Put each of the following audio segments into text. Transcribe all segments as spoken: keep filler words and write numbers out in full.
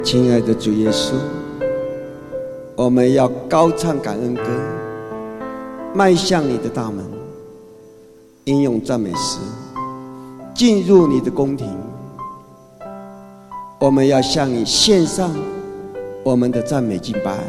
亲爱的主耶稣，我们要高唱感恩歌，迈向你的大门，应用赞美诗，进入你的宫廷。我们要向你献上我们的赞美敬拜，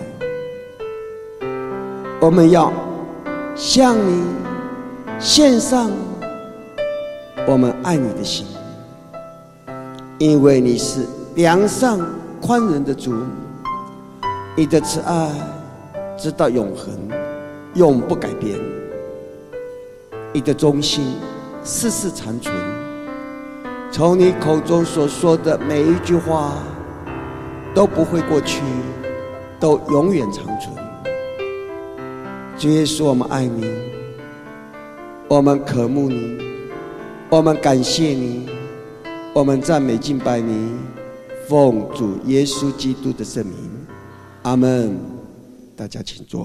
我们要向你献上我们爱你的心，因为你是良善宽仁的主，你的慈爱直到永恒，永不改变，你的忠心世世长存。从你口中所说的每一句话都不会过去，都永远长存。主耶稣，我们爱你，我们渴慕你，我们感谢你，我们赞美敬拜你，奉主耶稣基督的圣名，阿们。大家请坐。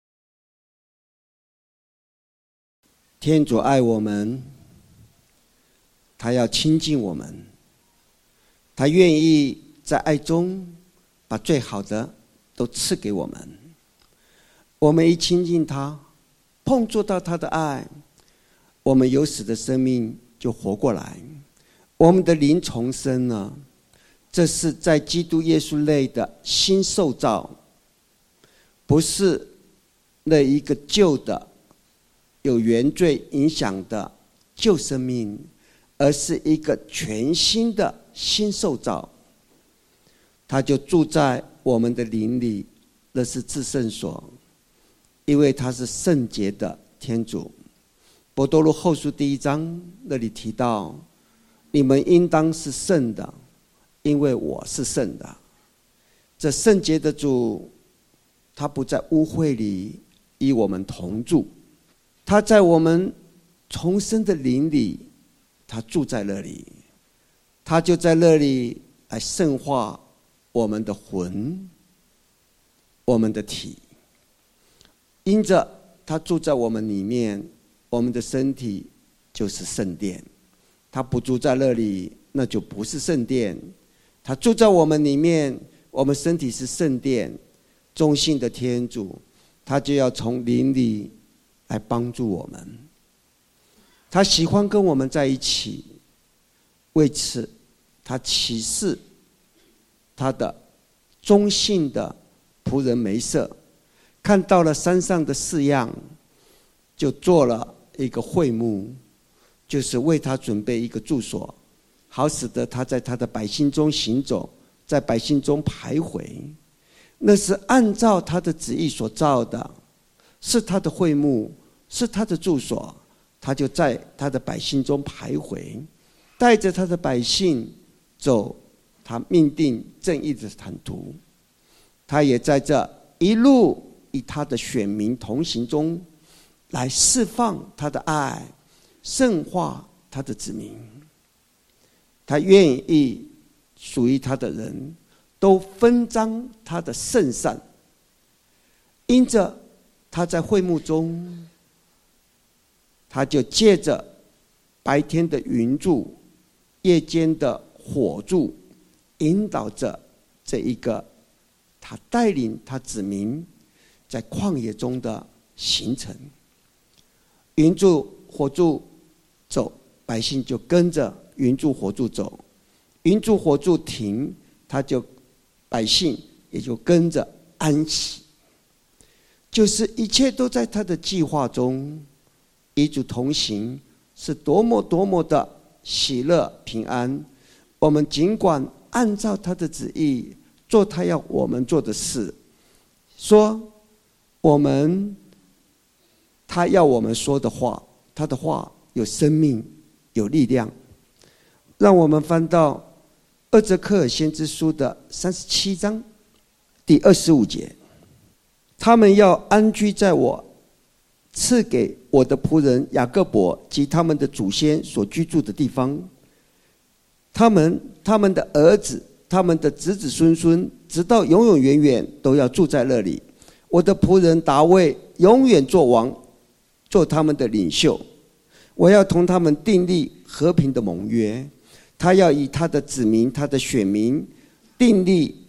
天主爱我们，他要亲近我们，他愿意在爱中把最好的都赐给我们。我们一亲近他，碰触到他的爱，我们有死的生命就活过来，我们的灵重生了。这是在基督耶稣内的新受造，不是那一个旧的有原罪影响的旧生命，而是一个全新的新受造。他就住在我们的灵里，那是至圣所，因为他是圣洁的天主。伯多禄后书第一章那里提到，你们应当是圣的，因为我是圣的。这圣洁的主，他不在污秽里与我们同住，他在我们重生的灵里，他住在那里，他就在那里来圣化我们的魂，我们的体。因着他住在我们里面，我们的身体就是圣殿。他不住在那里，那就不是圣殿。他住在我们里面，我们身体是圣殿。忠信的天主，他就要从灵里来帮助我们。他喜欢跟我们在一起，为此他启示他的忠信的仆人梅瑟，看到了山上的式样，就做了一个会幕，就是为他准备一个住所，好使得他在他的百姓中行走，在百姓中徘徊。那是按照他的旨意所造的，是他的会幕，是他的住所。他就在他的百姓中徘徊，带着他的百姓走他命定正义的坦途。他也在这一路与他的选民同行中，来释放他的爱，圣化他的子民。他愿意属于他的人都分赃他的圣善。因着他在会幕中，他就借着白天的云柱，夜间的火柱，引导着这一个他带领他子民在旷野中的行程。云柱火柱走，百姓就跟着云柱火柱走，云柱火柱停，他就百姓也就跟着安息。就是一切都在他的计划中，与主同行，是多么多么的喜乐平安。我们尽管按照他的旨意做他要我们做的事，说我们他要我们说的话，他的话有生命有力量。让我们翻到厄则克尔先知书的三十七章第二十五节，他们要安居在我赐给我的仆人雅各伯及他们的祖先所居住的地方，他们他们的儿子他们的子子孙孙直到永永远远都要住在那里。我的仆人大卫永远做王，做他们的领袖。我要同他们订立和平的盟约，他要以他的子民他的选民订立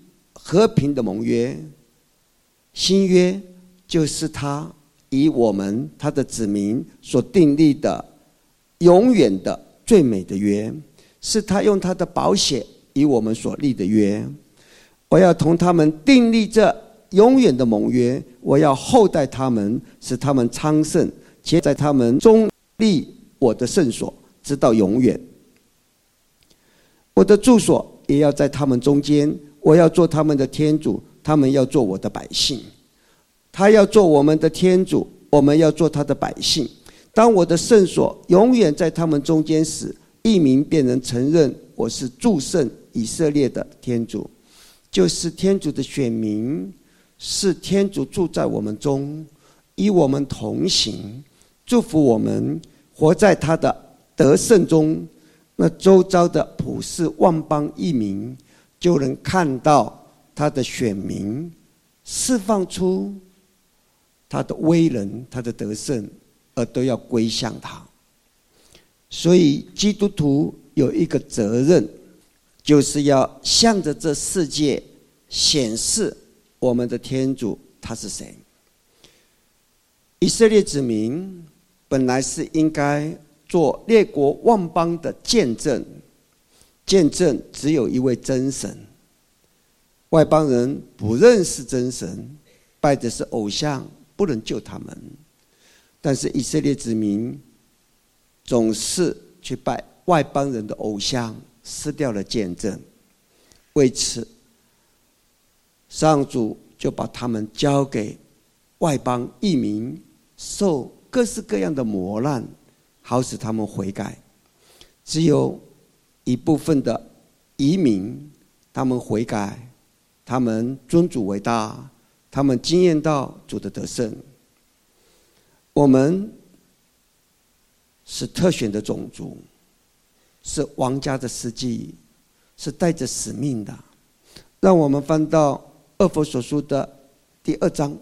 和平的盟约。新约就是他以我们他的子民所订立的永远的最美的约，是他用他的宝血以我们所立的约。我要同他们订立这永远的盟约，我要厚待他们，使他们昌盛，且在他们中立我的圣所，直到永远。我的住所也要在他们中间，我要做他们的天主，他们要做我的百姓。他要做我们的天主，我们要做他的百姓。当我的圣所永远在他们中间时，异民便能承认我是祝圣以色列的天主。就是天主的选民，是天主住在我们中，与我们同行，祝福我们活在他的得胜中。那周遭的普世万邦异民就能看到他的选民释放出他的威能，他的得胜，而都要归向他。所以基督徒有一个责任，就是要向着这世界显示我们的天主他是谁。以色列子民本来是应该做列国万邦的见证，见证只有一位真神。外邦人不认识真神，拜的是偶像，不能救他们。但是以色列子民总是去拜外邦人的偶像，失掉了见证。为此，上主就把他们交给外邦异民，受各式各样的磨难，好使他们悔改。只有一部分的移民，他们悔改，他们尊主为大，他们经验到主的得胜。我们是特选的种族，是王家的司祭，是带着使命的。让我们翻到厄弗所书的第二章。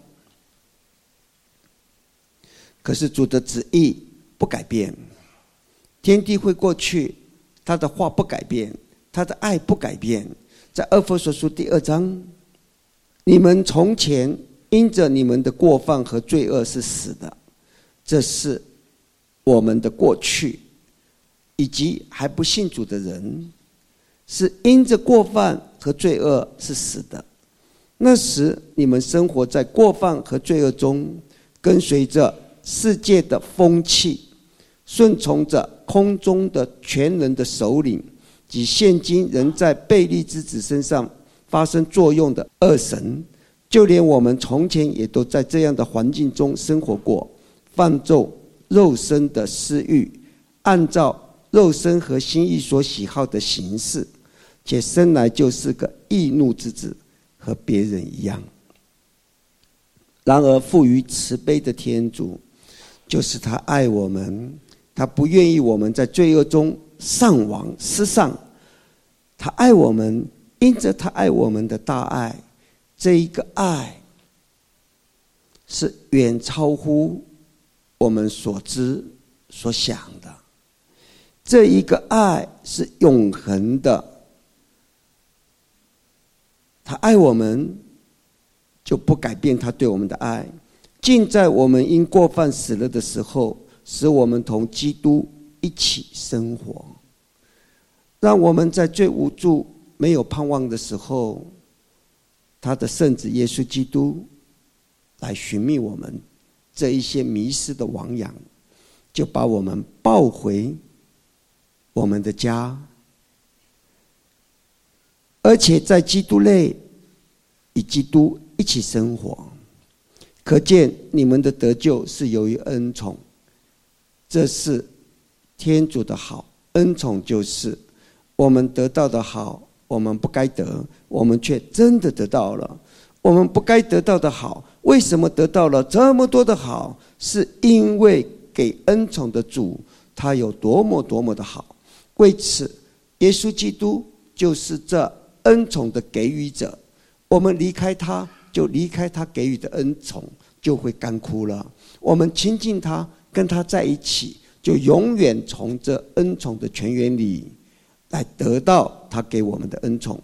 可是主的旨意不改变，天地会过去，他的话不改变，他的爱不改变。在厄弗所书第二章，你们从前因着你们的过犯和罪恶是死的，这是我们的过去，以及还不信主的人，是因着过犯和罪恶是死的。那时你们生活在过犯和罪恶中，跟随着世界的风气，顺从着空中的全能的首领及现今仍在悖逆之子身上发生作用的恶神。就连我们从前也都在这样的环境中生活过，放纵肉身的私欲，按照肉身和心意所喜好的形式，且生来就是个易怒之子，和别人一样。然而富于慈悲的天主，就是他爱我们，他不愿意我们在罪恶中丧亡失丧。他爱我们，因着他爱我们的大爱，这一个爱是远超乎我们所知所想的。这一个爱是永恒的。他爱我们，就不改变他对我们的爱，竟在我们因过犯死了的时候，使我们同基督一起生活，让我们在最无助没有盼望的时候，他的圣子耶稣基督来寻觅我们这一些迷失的亡羊，就把我们抱回我们的家，而且在基督内与基督一起生活。可见你们的得救是由于恩宠，这是天主的好。恩宠就是我们得到的好，我们不该得，我们却真的得到了。我们不该得到的好，为什么得到了这么多的好？是因为给恩宠的主他有多么多么的好。为此耶稣基督就是这恩宠的给予者。我们离开他，就离开他给予的恩宠，就会干枯了。我们亲近他，跟他在一起，就永远从这恩宠的泉源里来得到他给我们的恩宠。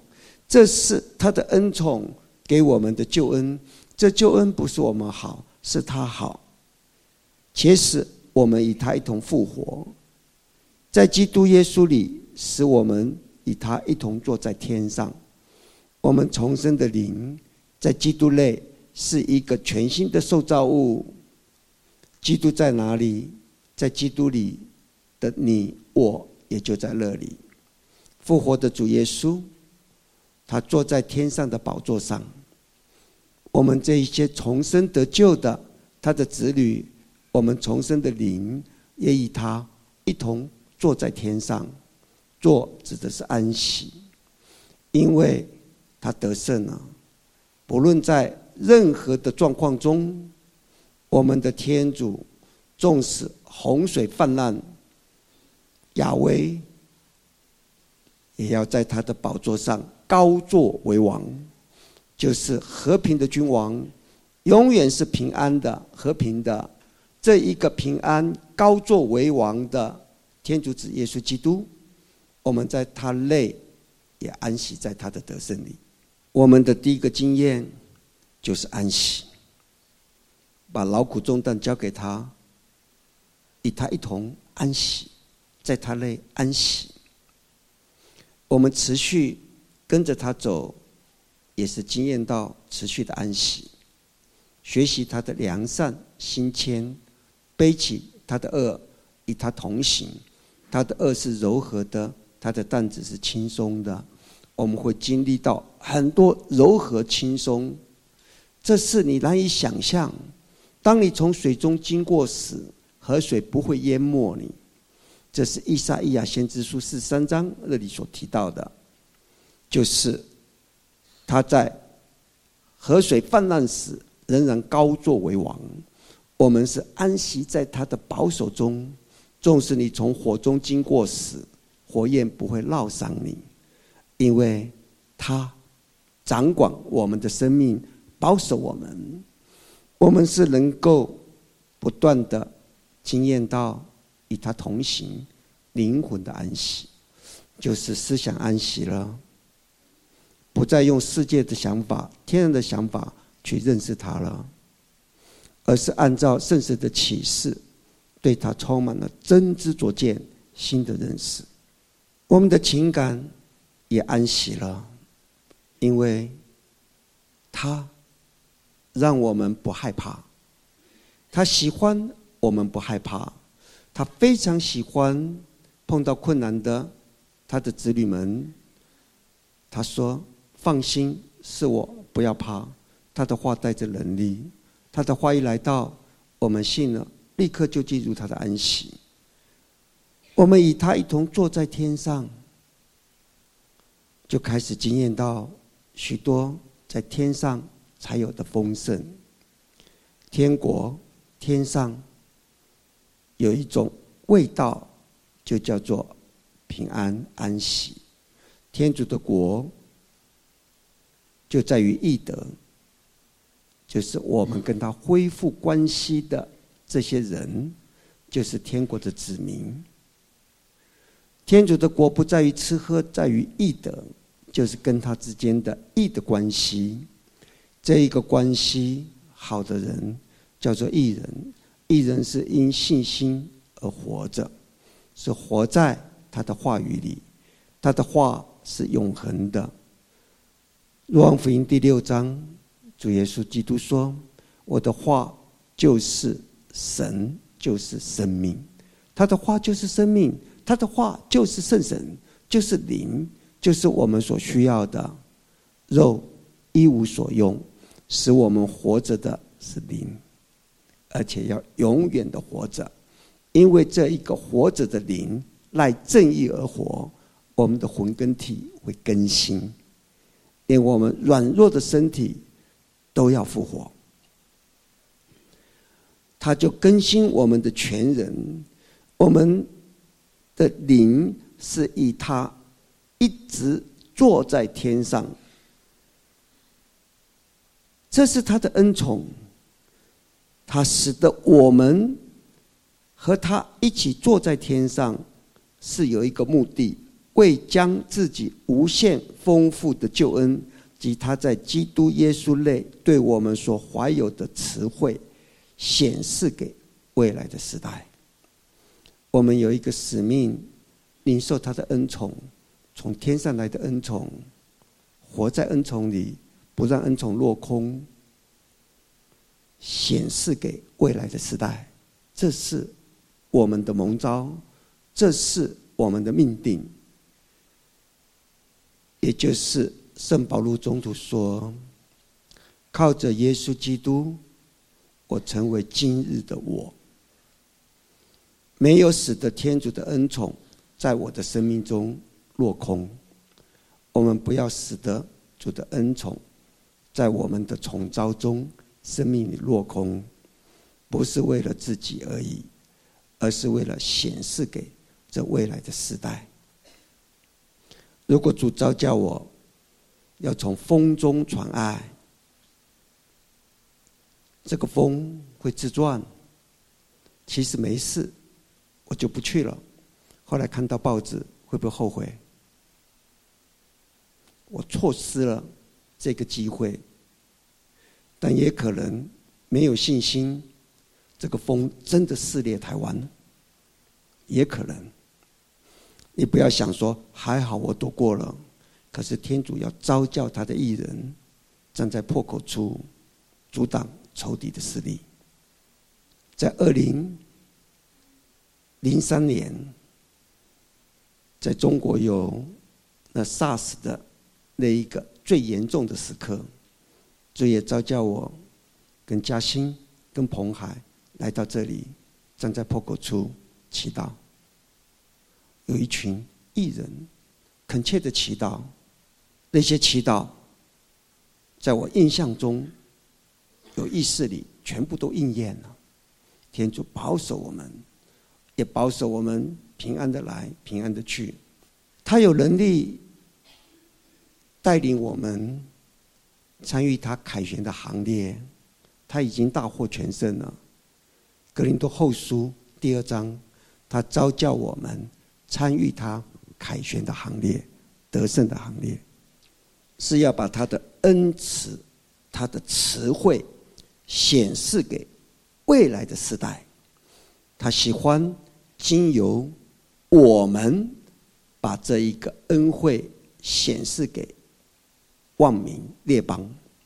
这是他的恩宠给我们的救恩。这救恩不是我们好，是他好，且使我们与他一同复活，在基督耶稣里，使我们与他一同坐在天上。我们重生的灵在基督内是一个全新的受造物。基督在哪里？在基督里的你我也就在那里。复活的主耶稣，他坐在天上的宝座上。我们这一些重生得救的他的子女，我们重生的灵也与他一同坐在天上。坐指的是安息，因为他得胜了。不论在任何的状况中，我们的天主纵使洪水泛滥，亚威也要在他的宝座上高坐为王，就是和平的君王，永远是平安的、和平的。这一个平安高坐为王的天主子耶稣基督，我们在他内也安息在他的得胜里。我们的第一个经验就是安息，把劳苦重担交给他，与他一同安息，在他内安息。我们持续跟着他走，也是经验到持续的安息。学习他的良善心谦，背起他的恶，与他同行。他的恶是柔和的，他的担子是轻松的。我们会经历到很多柔和轻松，这是你难以想象。当你从水中经过时，河水不会淹没你。这是以赛亚先知书四十三章那里所提到的，就是他在河水泛滥时仍然高坐为王。我们是安息在他的保守中，纵使你从火中经过时，火焰不会烙伤你，因为他掌管我们的生命，保守我们。我们是能够不断的经验到与他同行，灵魂的安息，就是思想安息了，不再用世界的想法、天然的想法去认识他了，而是按照圣神的启示，对他充满了真知灼见、新的认识。我们的情感也安息了，因为他让我们不害怕，他喜欢我们不害怕，他非常喜欢碰到困难的他的子女们。他说放心，是我，不要怕。他的话带着能力，他的话一来到，我们信了，立刻就进入他的安息。我们与他一同坐在天上，就开始经验到许多在天上才有的丰盛。天国天上有一种味道，就叫做平安安息。天主的国就在于义德，就是我们跟他恢复关系的这些人，就是天国的子民。天主的国不在于吃喝，在于义德，就是跟他之间的义的关系。这一个关系好的人叫做义人，义人是因信心而活着，是活在他的话语里，他的话是永恒的。若望福音第六章，主耶稣基督说，我的话就是神，就是生命。他的话就是生命，他的话就是圣神，就是灵，就是我们所需要的。肉一无所用，使我们活着的是灵，而且要永远的活着。因为这一个活着的灵赖正义而活，我们的魂跟体会更新，连我们软弱的身体都要复活。他就更新我们的全人，我们的灵是以他一直坐在天上，这是他的恩宠。他使得我们和他一起坐在天上，是有一个目的。 为将自己无限丰富的救恩及他在基督耶稣内对我们所怀有的慈惠显示给未来的时代。我们有一个使命，领受他的恩宠，从天上来的恩宠，活在恩宠里，不让恩宠落空，显示给未来的时代。这是我们的蒙召，这是我们的命定。也就是圣保禄宗徒说，靠着耶稣基督，我成为今日的我。没有使得天主的恩宠在我的生命中落空。我们不要使得主的恩宠在我们的宠召中生命里落空，不是为了自己而已，而是为了显示给这未来的时代。如果主召叫我要从风中传爱，这个风会自转，其实没事，我就不去了。后来看到报纸，会不会后悔？我错失了这个机会，但也可能没有信心，这个风真的撕裂台湾，也可能。你不要想说还好我躲过了，可是天主要召叫他的义人站在破口处，阻挡仇敌的势力。在二零零三年，在中国有那 SARS 的那一个最严重的时刻，主也召叫我跟嘉欣跟彭海来到这里，站在破口处祈祷。有一群义人恳切的祈祷，那些祈祷在我印象中有意识里全部都应验了。天主保守我们，也保守我们平安的来，平安的去。他有能力带领我们参与他凯旋的行列，他已经大获全胜了。格林多后书第二章，他召叫我们参与他凯旋的行列，得胜的行列，是要把他的恩慈、他的慈惠显示给未来的时代。他喜欢经由我们把这一个恩惠显示给万民列邦。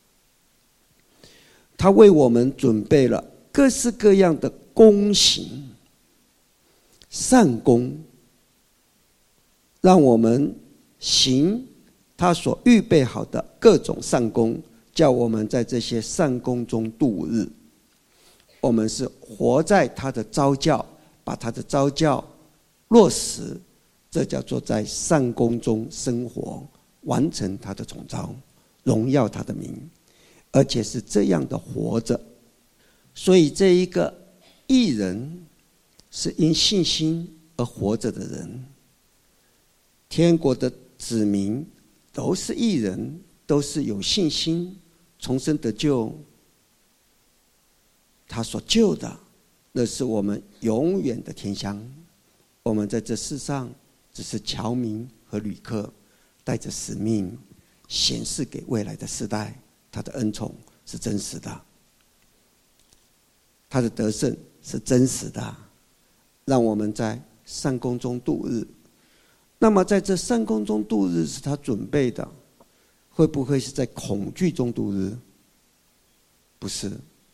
他为我们准备了各式各样的功行善功，让我们行他所预备好的各种善功，叫我们在这些善功中度日。我们是活在他的召教，把他的召教落实，这叫做在善功中生活，完成他的宠召，荣耀他的名，而且是这样的活着。所以这一个义人是因信心而活着的人。天国的子民都是义人，都是有信心重生得救。他所救的，那是我们永远的天乡。我们在这世上只是侨民和旅客，带着使命显示给未来的世代，他的恩宠是真实的，他的得胜是真实的，让我们在善功中度日。那么在这善功中度日是他准备的，会不会是在恐惧中度日？不是。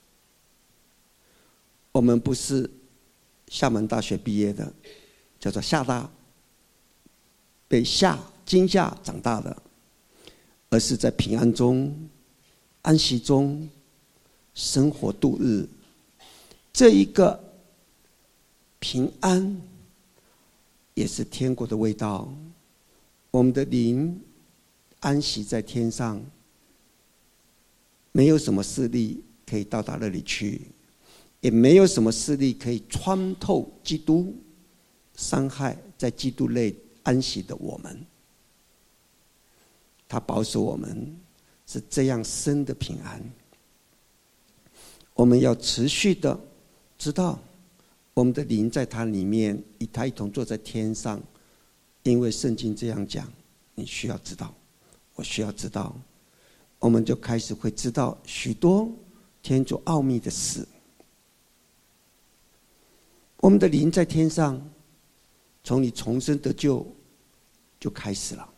我们不是厦门大学毕业的，叫做厦大，被吓惊吓长大的，而是在平安中、安息中生活度日。这一个平安也是天国的味道。我们的灵安息在天上，没有什么势力可以到达那里去，也没有什么势力可以穿透基督，伤害在基督内安息的我们。他保守我们是这样深的平安。我们要持续的知道，我们的灵在他里面，与他一同坐在天上， 因为圣经这样讲，你需要知道，我需要知道，我们就开始会知道许多天主奥秘的事。我们的灵在天上，从你重生得救就开始了。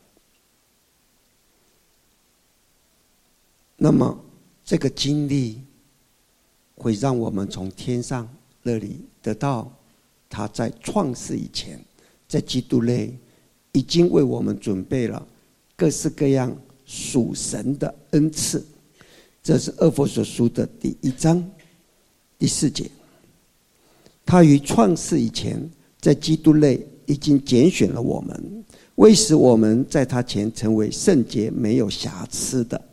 那么这个经历会让我们从天上那里得到他在创世以前，在基督内已经为我们准备了各式各样属神的恩赐。这是厄弗所书的第一章第四节。他于创世以前，在基督内已经拣选了我们，为使我们在他前成为圣洁，没有瑕疵的。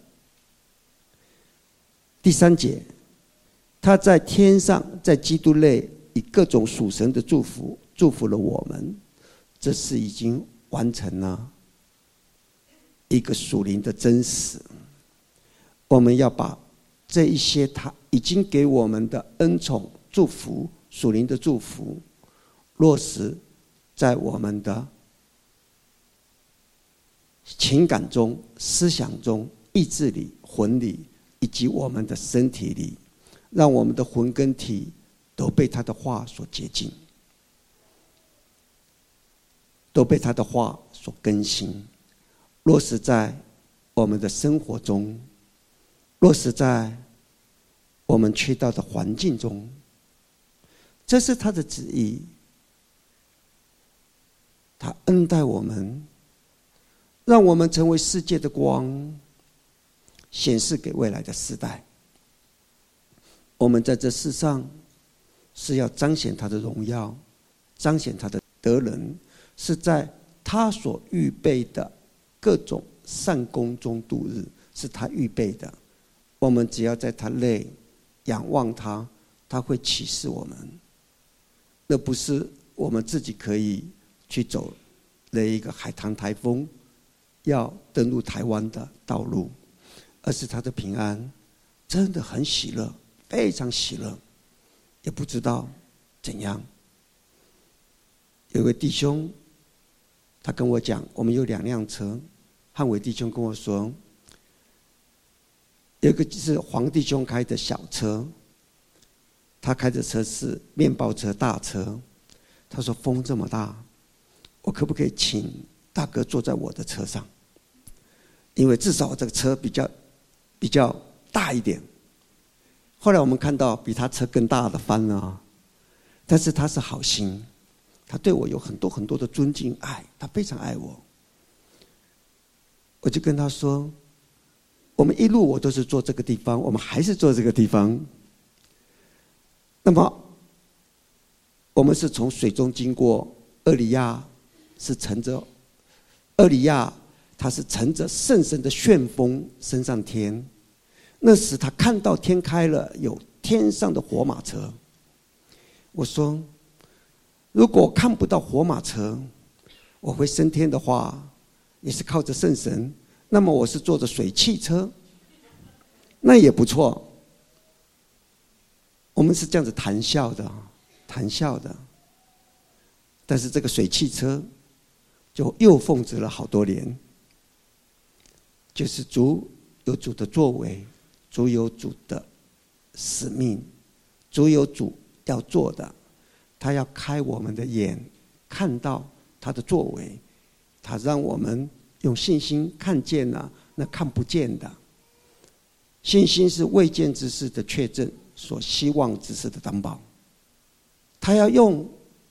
第三节，他在天上，在基督内以各种属神的祝福祝福了我们。这是已经完成了一个属灵的真实。我们要把这一些他已经给我们的恩宠、祝福、属灵的祝福落实在我们的情感中、思想中、意志里、魂里，以及我们的身体里，让我们的魂跟体都被他的话所洁净，都被他的话所更新，落实在我们的生活中，落实在我们去到的环境中。这是他的旨意，他恩待我们，让我们成为世界的光，显示给未来的世代。我们在这世上是要彰显他的荣耀，彰显他的德能，是在他所预备的各种善功中度日，是他预备的。我们只要在他内仰望他，他会启示我们。那不是我们自己可以去走那一个海棠台风要登陆台湾的道路，而是他的平安真的很喜乐，非常喜乐，也不知道怎样。有位弟兄他跟我讲，我们有两辆车，汉伟弟兄跟我说，有一个是黄弟兄开的小车，他开的车是面包车大车。他说风这么大，我可不可以请大哥坐在我的车上，因为至少我这个车比较比较大一点。后来我们看到比他车更大的翻了，但是他是好心，他对我有很多很多的尊敬爱，他非常爱我。我就跟他说，我们一路我都是坐这个地方，我们还是坐这个地方。那么我们是从水中经过，厄里亚是乘着厄里亚他是乘着圣神的旋风升上天。那时他看到天开了，有天上的火马车。我说，如果看不到火马车，我会升天的话，也是靠着圣神，那么我是坐着水汽车，那也不错。我们是这样子谈笑的，谈笑的。但是这个水汽车就又奉旨了好多年，就是主有主的作为，主有主的使命，主有主要做的，他要开我们的眼，看到他的作为，他让我们用信心看见了那看不见的。信心是未见之事的确证，所希望之事的担保。他要用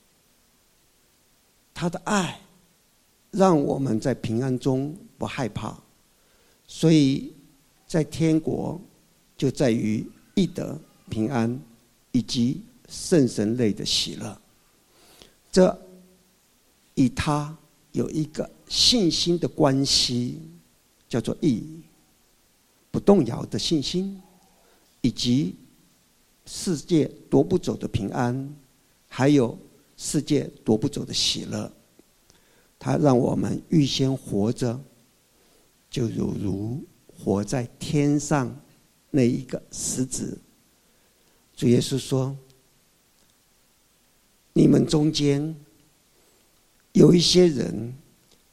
他的爱，让我们在平安中不害怕。所以在天国就在于义德、平安以及圣神类的喜乐。这与他有一个信心的关系，叫做义，不动摇的信心，以及世界夺不走的平安，还有世界夺不走的喜乐。他让我们预先活着，就犹如活在天上那一个实质。主耶稣说，你们中间有一些人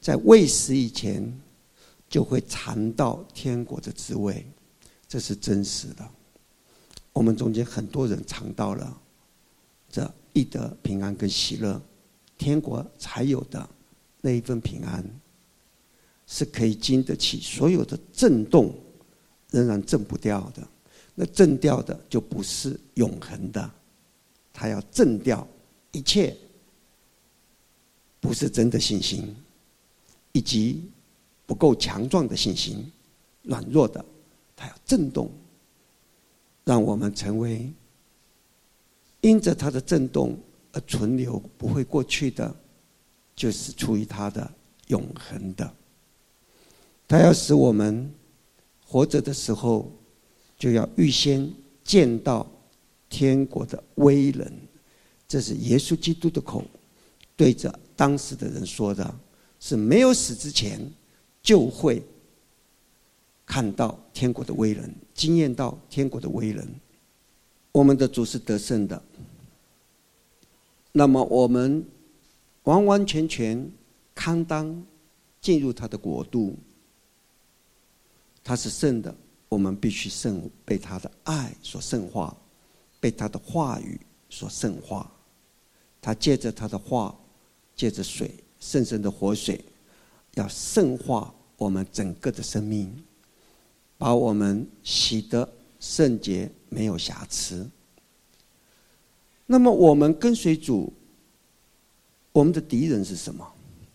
在未死以前就会尝到天国的滋味，这是真实的。我们中间很多人尝到了这义德、平安跟喜乐，天国才有的那一份平安，是可以经得起所有的震动，仍然震不掉的。那震掉的就不是永恒的，它要震掉一切不是真的信心，以及不够强壮的信心，软弱的，它要震动，让我们成为因着它的震动而存留不会过去的，就是出于它的永恒的。它要使我们活着的时候就要预先见到天国的威能，这是耶稣基督的口对着当时的人说的，是没有死之前就会看到天国的威能，经验到天国的威能。我们的主是得胜的，那么我们完完全全堪当进入他的国度，他是圣的，我们必须圣，被他的爱所圣化，被他的话语所圣化。他借着他的话，借着水，圣神的活水，要圣化我们整个的生命，把我们洗得圣洁，没有瑕疵。那么我们跟随主，我们的敌人是什么？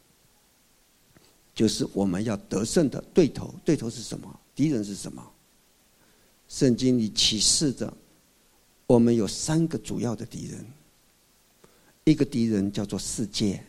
就是我们要得胜的对头。对头是什么？敌人是什么？圣经里启示着我们有三个主要的敌人。一个敌人叫做世界，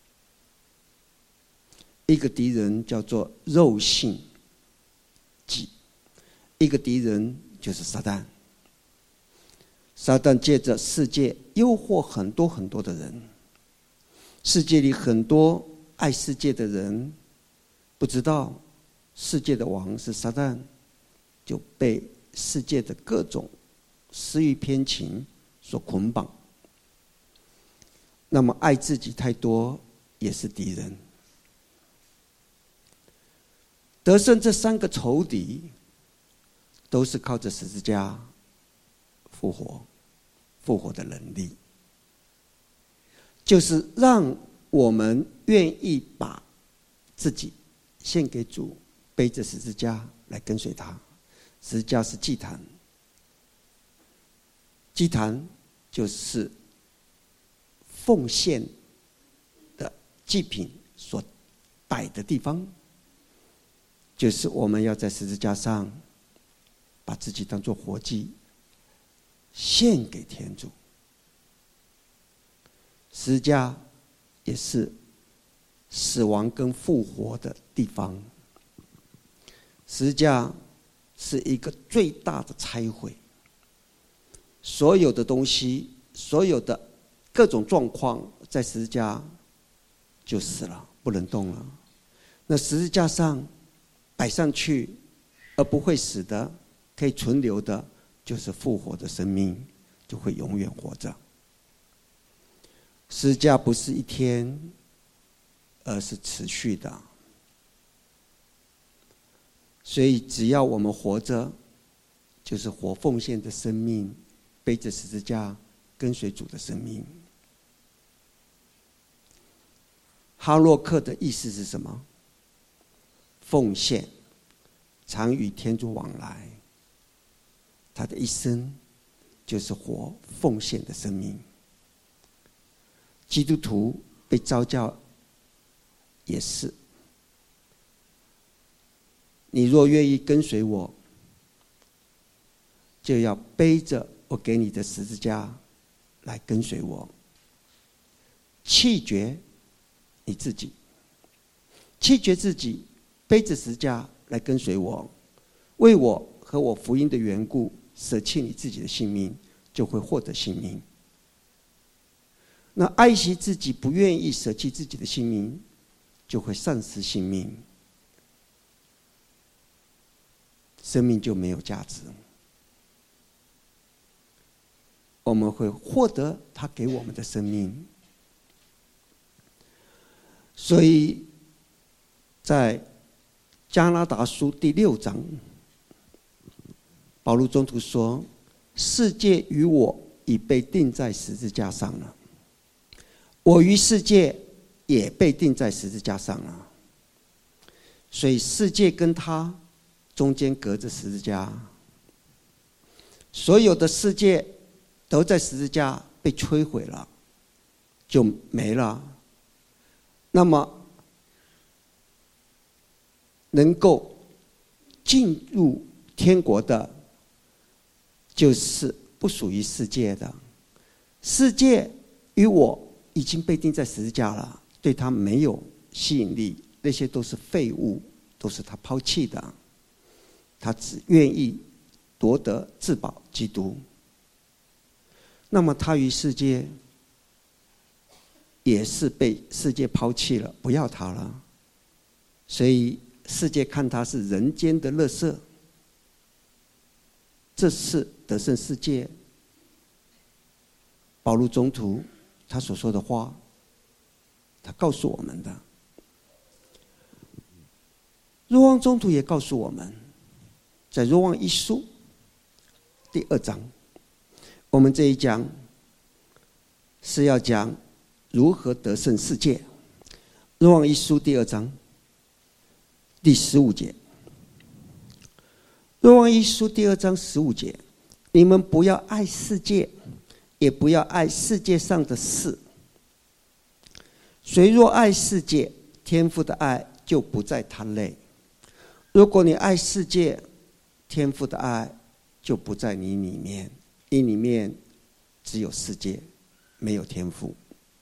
一个敌人叫做肉性己，一个敌人就是撒旦。撒旦借着世界诱惑很多很多的人，世界里很多爱世界的人不知道世界的王是撒旦，就被世界的各种私欲偏情所捆绑。那么爱自己太多也是敌人。得胜这三个仇敌都是靠着十字架复活，复活的能力，就是让我们愿意把自己献给主，背着十字架来跟随他。十字架是祭坛，祭坛就是奉献的祭品所摆的地方，就是我们要在十字架上把自己当作活祭献给天主。十字架也是死亡跟复活的地方，十字架是一个最大的拆毁，所有的东西，所有的各种状况在十字架就死了，不能动了。那十字架上摆上去而不会死的，可以存留的，就是复活的生命，就会永远活着。十字架不是一天，而是持续的。所以只要我们活着，就是活奉献的生命，背着十字架跟随主的生命。哈洛克的意思是什么？奉献，常与天主往来。他的一生就是活奉献的生命。基督徒被召叫也是，你若愿意跟随我，就要背着我给你的十字架来跟随我，弃绝你自己，弃绝自己，背着十字架来跟随我，为我和我福音的缘故，舍弃你自己的性命，就会获得性命。那爱惜自己，不愿意舍弃自己的性命，就会丧失性命，生命就没有价值。我们会获得他给我们的生命。所以在加拉达书第六章，保罗宗徒说：“世界与我已被钉在十字架上了，我与世界也被钉在十字架上了。所以世界跟他中间隔着十字架，所有的世界都在十字架被摧毁了，就没了。那么能够进入天国的，就是不属于世界的。世界与我已经被钉在十字架了，对他没有吸引力，那些都是废物，都是他抛弃的。他只愿意夺得至宝基督。那么他与世界也是被世界抛弃了，不要他了。所以世界看他是人间的垃圾。这是得胜世界保罗宗徒他所说的话，他告诉我们的。若望宗徒也告诉我们，在若望一书第二章，我们这一讲是要讲如何得胜世界。若望一书第二章第十五节，若望一书第二章十五节，你们不要爱世界，也不要爱世界上的事。谁若爱世界，天父的爱就不在他内。如果你爱世界，天父的爱就不在你里面，你里面只有世界，没有天父。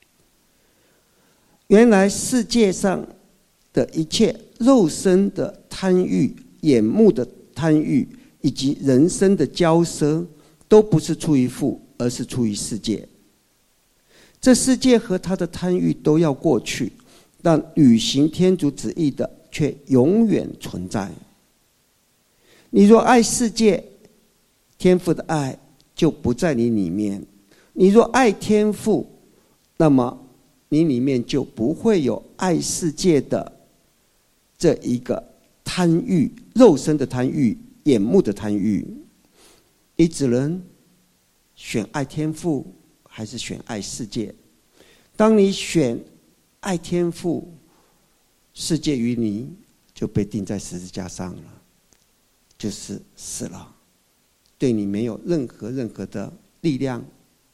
原来世界上的一切肉身的贪欲、眼目的贪欲以及人生的骄奢，都不是出于父，而是出于世界。这世界和他的贪欲都要过去，但履行天主旨意的却永远存在。你若爱世界，天父的爱就不在你里面；你若爱天父，那么你里面就不会有爱世界的这一个贪欲，肉身的贪欲、眼目的贪欲。你只能选爱天父，还是选爱世界？当你选爱天父，世界与你就被钉在十字架上了，就是死了，对你没有任何任何的力量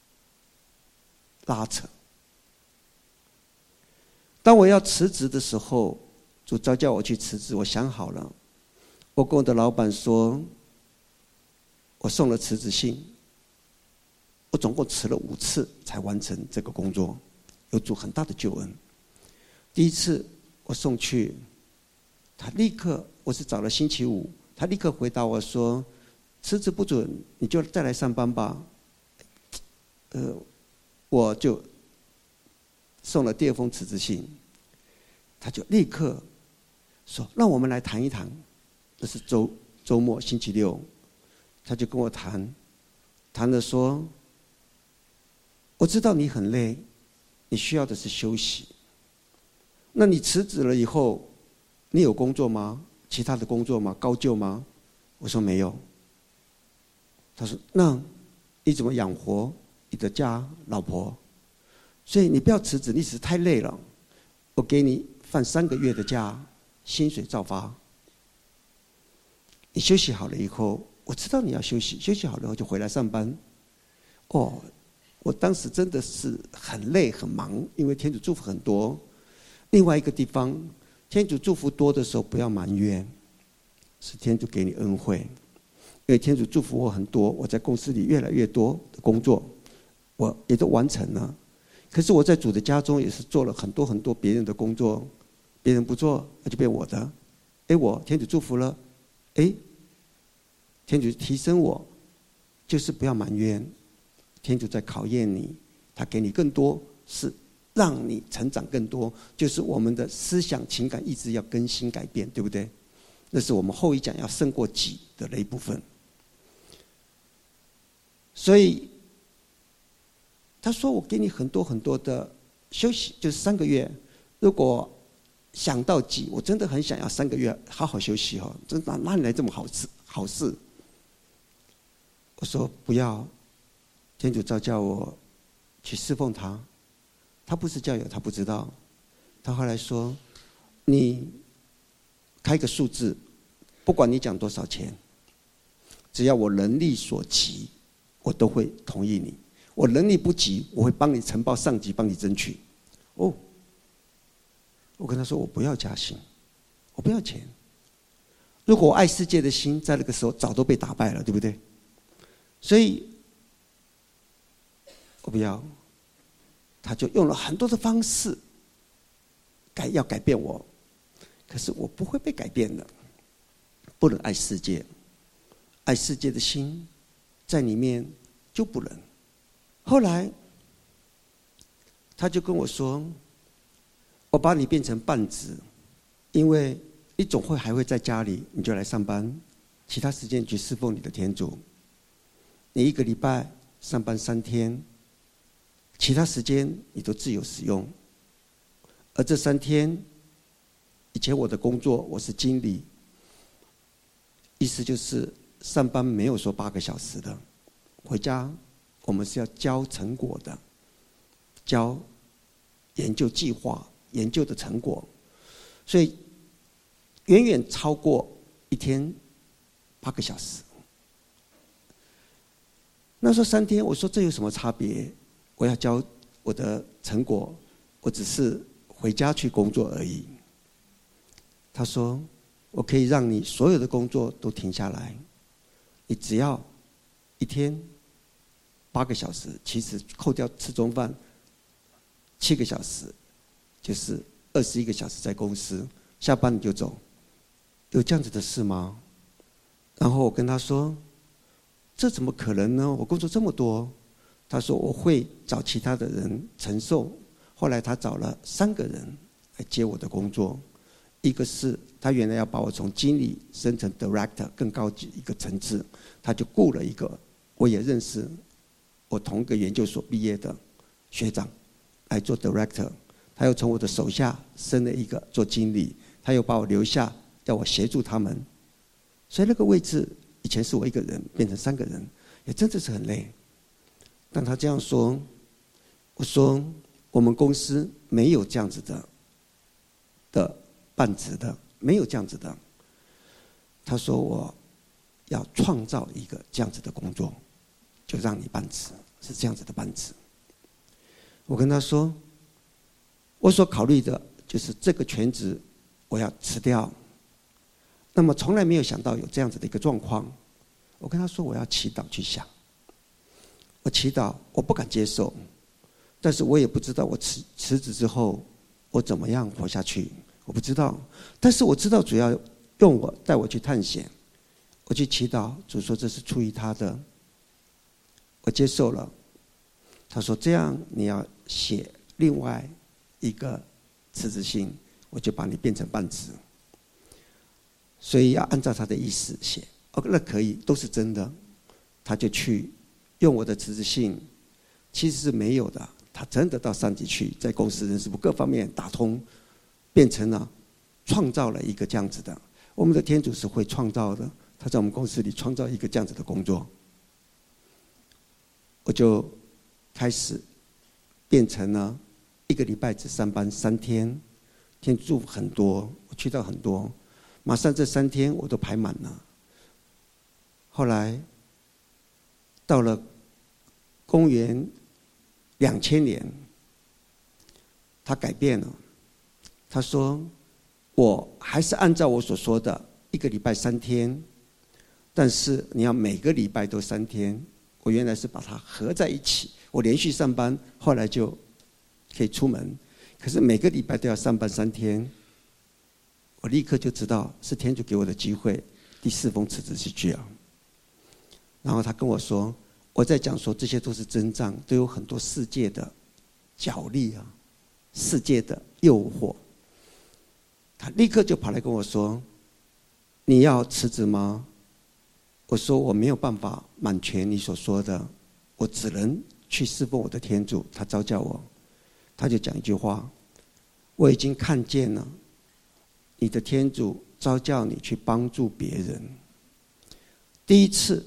拉扯。当我要辞职的时候，主召叫我去辞职，我想好了，我跟我的老板说，我送了辞职信，我总共辞了五次才完成这个工作，有主很大的救恩。第一次我送去，他立刻，我是找了星期五，他立刻回答我说，辞职不准，你就再来上班吧。呃，我就送了第二封辞职信，他就立刻说，让我们来谈一谈。这是周周末星期六，他就跟我谈，谈了说，我知道你很累，你需要的是休息。那你辞职了以后，你有工作吗？其他的工作吗？高就吗？我说没有。他说，那你怎么养活你的家老婆？所以你不要辞职，你只是太累了，我给你放三个月的假，薪水照发。你休息好了以后，我知道你要休息，休息好了以后就回来上班。哦，我当时真的是很累很忙，因为天主祝福很多。另外一个地方，天主祝福多的时候不要埋怨，是天主给你恩惠。因为天主祝福我很多，我在公司里越来越多的工作，我也都完成了。可是我在主的家中也是做了很多很多别人的工作，别人不做，那就变我的。哎，我天主祝福了，哎，天主提升我，就是不要埋怨。天主在考验你，他给你更多，是让你成长更多，就是我们的思想、情感、意志要更新改变，对不对？那是我们后一讲要胜过己的那一部分。所以他说，我给你很多很多的休息，就是三个月。如果想到急，我真的很想要三个月好好休息哦，真哪哪里来这么好事好事？我说不要，天主召叫我去侍奉他，他不是教友，他不知道。他后来说，你开个数字，不管你讲多少钱，只要我能力所及，我都会同意你。我能力不及，我会帮你呈报上级，帮你争取。哦，我跟他说，我不要加薪，我不要钱。如果我爱世界的心，在那个时候早都被打败了，对不对？所以，我不要。他就用了很多的方式，改要改变我，可是我不会被改变的。不能爱世界，爱世界的心，在里面就不能。后来，他就跟我说：“我把你变成半职，因为你总会还会在家里，你就来上班，其他时间去侍奉你的天主。你一个礼拜上班三天，其他时间你都自由使用。而这三天，以前我的工作我是经理，意思就是上班没有说八个小时的，回家我们是要交成果的，交研究计划、研究的成果，所以远远超过一天八个小时。那时候三天，我说这有什么差别？我要交我的成果，我只是回家去工作而已。他说，我可以让你所有的工作都停下来，你只要一天八个小时，其实扣掉吃中饭七个小时，就是二十一个小时在公司，下班你就走。有这样子的事吗？然后我跟他说，这怎么可能呢？我工作这么多。他说我会找其他的人承受。后来他找了三个人来接我的工作，一个是他原来要把我从经理升成 director 更高级一个层次，他就雇了一个我也认识，我同个研究所毕业的学长来做 director。他又从我的手下升了一个做经理，他又把我留下要我协助他们。所以那个位置以前是我一个人，变成三个人，也真的是很累。但他这样说，我说我们公司没有这样子的的半职的，没有这样子的。他说我要创造一个这样子的工作，就让你半职，是这样子的半职。我跟他说，我所考虑的就是这个全职我要辞掉。那么从来没有想到有这样子的一个状况。我跟他说我要祈祷去想。我祈祷，我不敢接受，但是我也不知道我辞辞职之后我怎么样活下去，我不知道。但是我知道主要用我带我去探险，我去祈祷，主说这是出于他的，我接受了。他说这样你要写另外一个辞职信，我就把你变成半职，所以要按照他的意思写。哦，那可以，都是真的。他就去用我的辞职信，其实是没有的。他真的到上级去，在公司人事部各方面打通，变成了创造了一个这样子的。我们的天主是会创造的，他在我们公司里创造一个这样子的工作。我就开始变成了一个礼拜只上班三天，天主很多，我去到很多，马上这三天我都排满了。后来到了公元两千年，他改变了。他说：“我还是按照我所说的，一个礼拜三天，但是你要每个礼拜都三天。我原来是把它合在一起，我连续上班，后来就可以出门。可是每个礼拜都要上班三天，我立刻就知道是天主给我的机会。第四封辞职信去啊。然后他跟我说，我在讲说这些都是征兆，都有很多世界的角力啊，世界的诱惑。他立刻就跑来跟我说：“你要辞职吗？”我说：“我没有办法满全你所说的，我只能去侍奉我的天主。”他召叫我，他就讲一句话：“我已经看见了你的天主召叫你去帮助别人。第一次，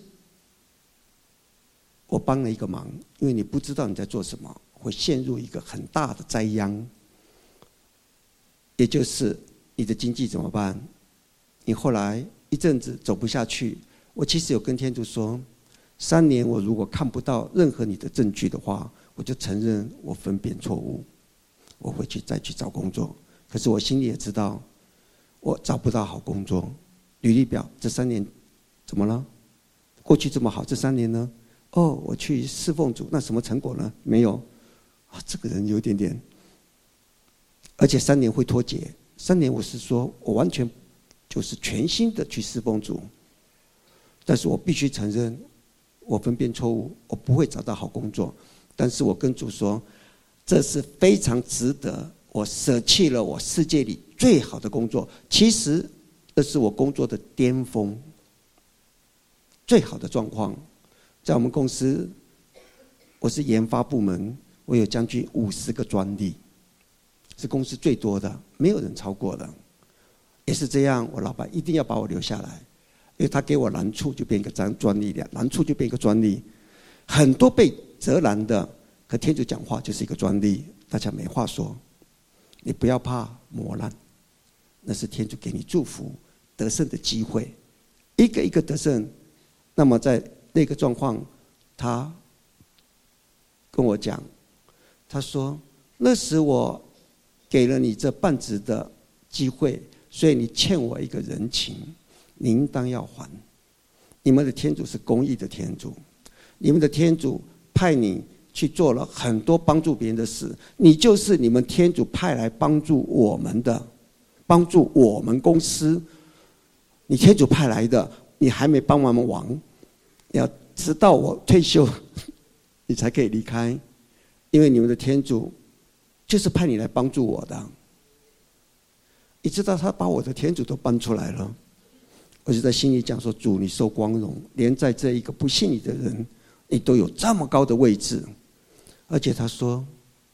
我帮了一个忙，因为你不知道你在做什么，会陷入一个很大的灾殃，也就是你的经济怎么办？你后来一阵子走不下去，我其实有跟天主说，三年我如果看不到任何你的证据的话，我就承认我分辨错误，我回去再去找工作。可是我心里也知道，我找不到好工作。履历表这三年怎么了？过去这么好，这三年呢？哦，我去侍奉主，那什么成果呢？没有。啊，这个人有点点，而且三年会脱节。三年我是说我完全就是全心的去侍奉主，但是我必须承认，我分辨错误，我不会找到好工作。但是我跟主说，这是非常值得我舍弃了我世界里最好的工作，其实这是我工作的巅峰，最好的状况。在我们公司，我是研发部门，我有将近五十个专利，是公司最多的，没有人超过的。也是这样，我老板一定要把我留下来，因为他给我难处就变一个专专利的，难处就变一个专利，很多被责难的，可天主讲话就是一个专利，大家没话说。你不要怕磨难，那是天主给你祝福得胜的机会，一个一个得胜。那么在那个状况，他跟我讲，他说那时我给了你这半职的机会，所以你欠我一个人情，你应当要还。你们的天主是公义的天主，你们的天主派你去做了很多帮助别人的事，你就是你们天主派来帮助我们的，帮助我们公司。你天主派来的，你还没帮完忙，你要直到我退休，你才可以离开，因为你们的天主就是派你来帮助我的。你知道他把我的天主都搬出来了，我就在心里讲说，主你受光荣，连在这一个不信你的人，你都有这么高的位置。而且他说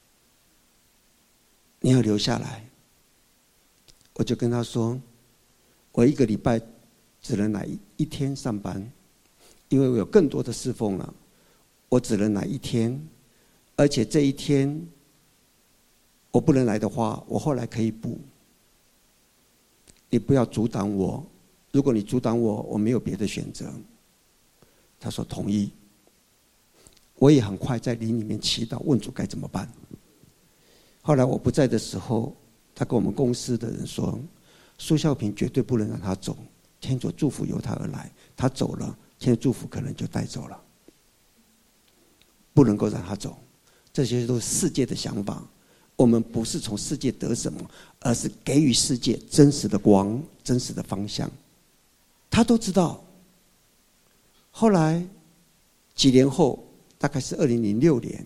你要留下来，我就跟他说，我一个礼拜只能来一天上班，因为我有更多的侍奉了，我只能来一天，而且这一天我不能来的话，我后来可以补。你不要阻挡我，如果你阻挡我，我没有别的选择。他说同意。我也很快在灵里面祈祷，问主该怎么办。后来我不在的时候，他跟我们公司的人说，苏孝平绝对不能让他走，天主祝福由他而来，他走了，天主祝福可能就带走了，不能够让他走。这些都是世界的想法，我们不是从世界得什么，而是给予世界真实的光，真实的方向。他都知道。后来几年后，大概是二零零六年，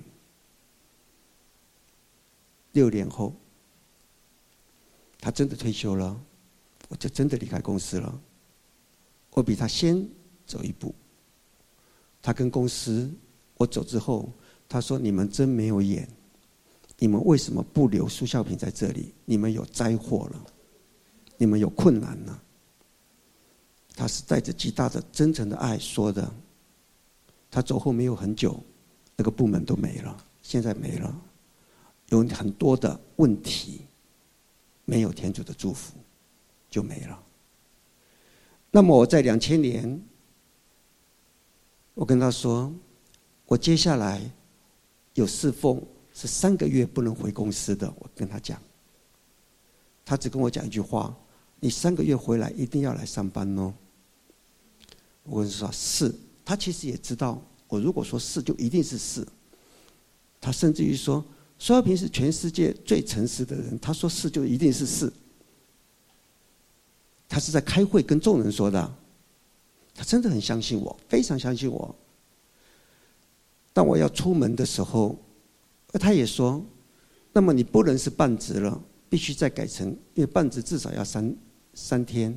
六年后，他真的退休了，我就真的离开公司了。我比他先走一步。他跟公司，我走之后，他说：“你们真没有眼，你们为什么不留苏孝平在这里？你们有灾祸了，你们有困难了。”他是带着极大的真诚的爱说的。他走后没有很久，那个部门都没了，现在没了，有很多的问题，没有天主的祝福，就没了。那么我在两千年，我跟他说，我接下来有侍奉是三个月不能回公司的，我跟他讲，他只跟我讲一句话：你三个月回来一定要来上班哦。我跟他说是。他其实也知道，我如果说是，就一定是是。他甚至于说，苏孝平是全世界最诚实的人，他说是就一定是是。他是在开会跟众人说的，他真的很相信我，非常相信我。当我要出门的时候，他也说，那么你不能是半职了，必须再改成，因为半职至少要三三天。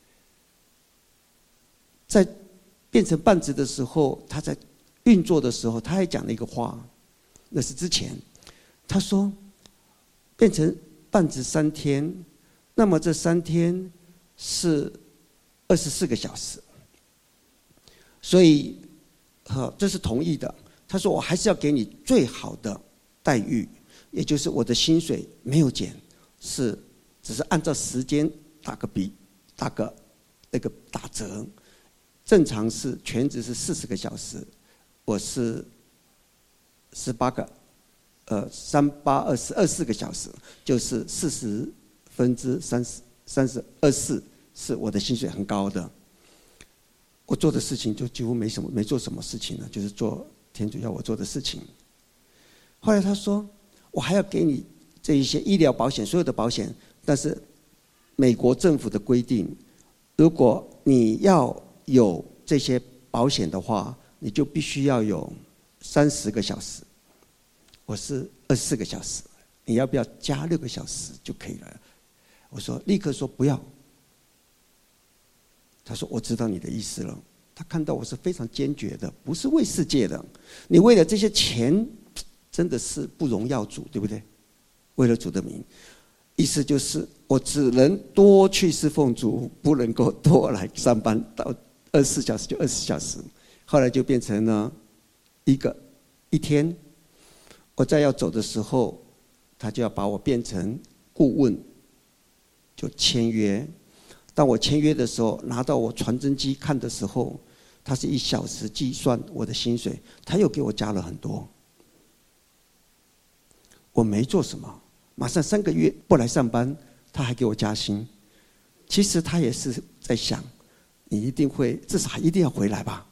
在变成半职的时候，他在运作的时候，他还讲了一个话，那是之前，他说变成半职三天， 那么这三天是二十四个小时，所以呃这是同意的。他说我还是要给你最好的待遇，也就是我的薪水没有减，是只是按照时间打个比，打个那个打折。正常是全职是四十个小时，我是十八个，呃，三八二十二四个小时，就是四十分之三十三十二四，是我的薪水很高的。我做的事情就几乎没什么，没做什么事情了，就是做天主要我做的事情。后来他说，我还要给你这一些医疗保险，所有的保险，但是美国政府的规定，如果你要有这些保险的话，你就必须要有三十个小时。我是二十四个小时，你要不要加六个小时就可以了？我说立刻说不要。他说我知道你的意思了。他看到我是非常坚决的，不是为世界的。你为了这些钱，真的是不荣耀主，对不对？为了主的名，意思就是我只能多去侍奉主，不能够多来上班，到二十四小时就二十四小时。后来就变成了一个一天。我在要走的时候，他就要把我变成顾问，就签约。当我签约的时候，拿到我传真机看的时候，他是一小时计算我的薪水，他又给我加了很多。我没做什么，马上三个月不来上班，他还给我加薪。其实他也是在想，你一定会，至少一定要回来吧。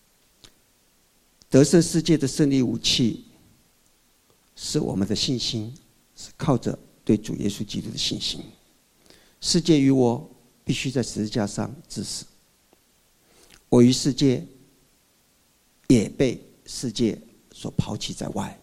得胜世界的胜利武器是我们的信心，是靠着对主耶稣基督的信心。世界与我必须在十字架上致死，我与世界也被世界所抛弃在外。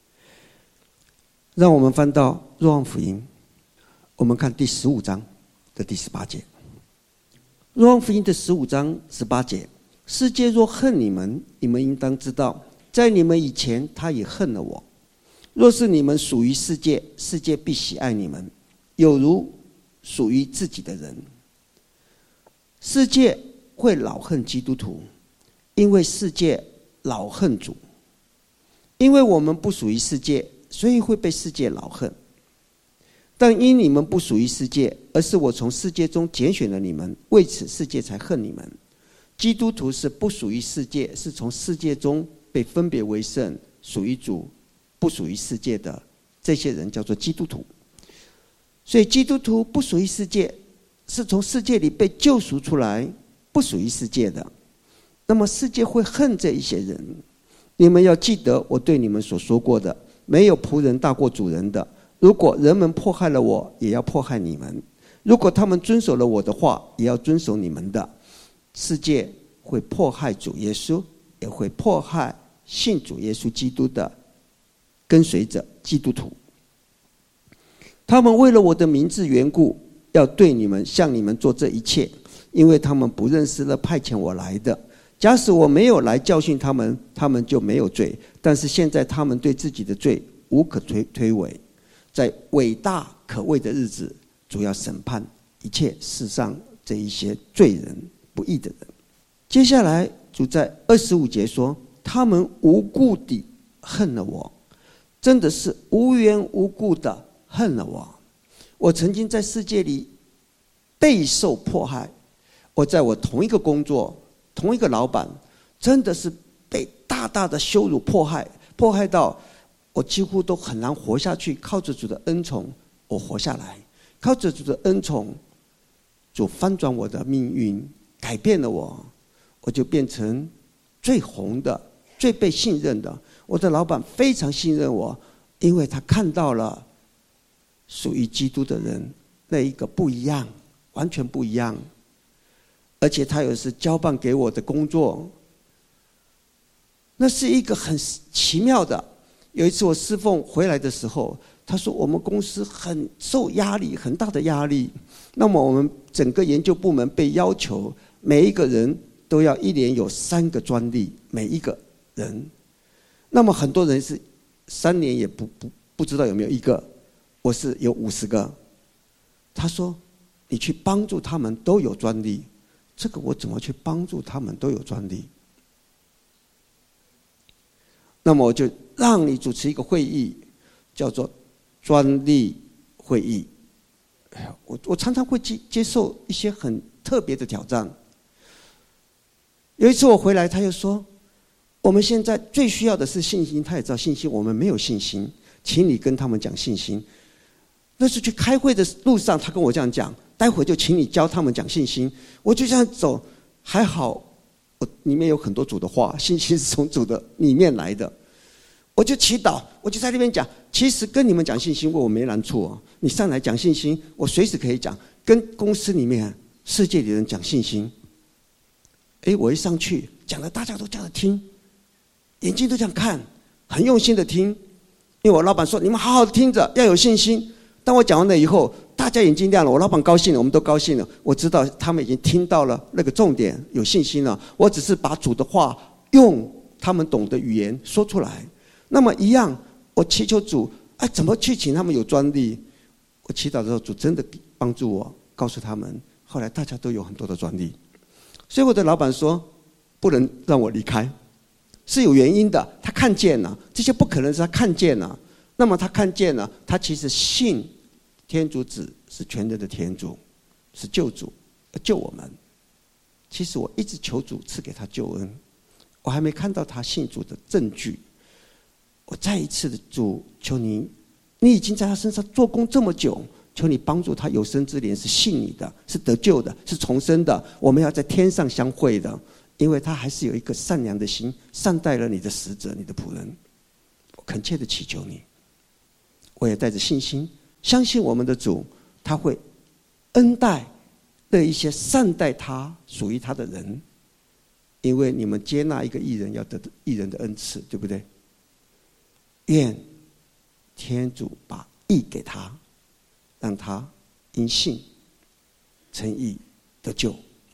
让我们翻到若望福音，我们看第十五章的第十八节。若望福音的十五章十八节，世界若恨你们，你们应当知道，在你们以前他也恨了我。若是你们属于世界，世界必喜爱你们，有如属于自己的人。世界会老恨基督徒，因为世界老恨主。因为我们不属于世界，所以会被世界老恨。但因你们不属于世界，而是我从世界中拣选了你们，为此世界才恨你们。基督徒是不属于世界，是从世界中被分别为圣，属于主，不属于世界的这些人叫做基督徒。所以基督徒不属于世界，是从世界里被救赎出来，不属于世界的。那么世界会恨这一些人。你们要记得我对你们所说过的，没有仆人大过主人的。如果人们迫害了我，也要迫害你们；如果他们遵守了我的话，也要遵守你们的。世界会迫害主耶稣，也会迫害信主耶稣基督的跟随者基督徒。他们为了我的名字缘故，要对你们向你们做这一切，因为他们不认识了派遣我来的。假使我没有来教训他们，他们就没有罪。但是现在他们对自己的罪无可推推诿。在伟大可畏的日子，主要审判一切世上这一些罪人、不义的人。接下来主在二十五节说，他们无故地恨了我，真的是无缘无故的恨了我。我曾经在世界里备受迫害，我在我同一个工作、同一个老板，真的是被大大的羞辱、迫害，迫害到我几乎都很难活下去。靠着主的恩宠，我活下来；靠着主的恩宠，主翻转我的命运，改变了我，我就变成最红的、最被信任的。我的老板非常信任我，因为他看到了属于基督的人那一个不一样，完全不一样。而且他有时交办给我的工作，那是一个很奇妙的。有一次我侍奉回来的时候，他说我们公司很受压力，很大的压力。那么我们整个研究部门被要求，每一个人都要一年有三个专利，每一个人。那么很多人是三年也不不不知道有没有一个，我是有五十个。他说你去帮助他们都有专利，这个我怎么去帮助他们都有专利？那么我就让你主持一个会议，叫做专利会议。我我常常会接接受一些很特别的挑战。有一次我回来，他又说：“我们现在最需要的是信心。”他也知道信心，我们没有信心，请你跟他们讲信心。那是去开会的路上，他跟我这样讲。待会就请你教他们讲信心。我就这样走，还好，我里面有很多主的话，信心是从主的里面来的。我就祈祷，我就在那边讲，其实跟你们讲信心，我没难处哦。你上来讲信心，我随时可以讲。跟公司里面、世界里人讲信心，哎，我一上去讲了，大家都这样听，眼睛都这样看，很用心的听。因为我老板说，你们好好听着，要有信心。当我讲完了以后，大家眼睛亮了，我老板高兴了，我们都高兴了。我知道他们已经听到了那个重点，有信心了。我只是把主的话用他们懂的语言说出来。那么一样，我祈求主，哎，怎么去请他们有专利？我祈祷的时候，主真的帮助我，告诉他们。后来大家都有很多的专利，所以我的老板说，不能让我离开，是有原因的。他看见了，这些不可能是他看见了。那么他看见了，他其实信天主子是全能的天主，是救主，要救我们。其实我一直求主赐给他救恩，我还没看到他信主的证据。我再一次的主，求你，你已经在他身上做工这么久，求你帮助他有生之年是信你的，是得救的，是重生的。我们要在天上相会的，因为他还是有一个善良的心，善待了你的使者，你的仆人。我恳切的祈求你，我也带着信心，相信我们的主，他会恩待那一些善待他、属于他的人，因为你们接纳一个义人，要得义人的恩赐，对不对？愿天主把义给他，让他因信称义得救。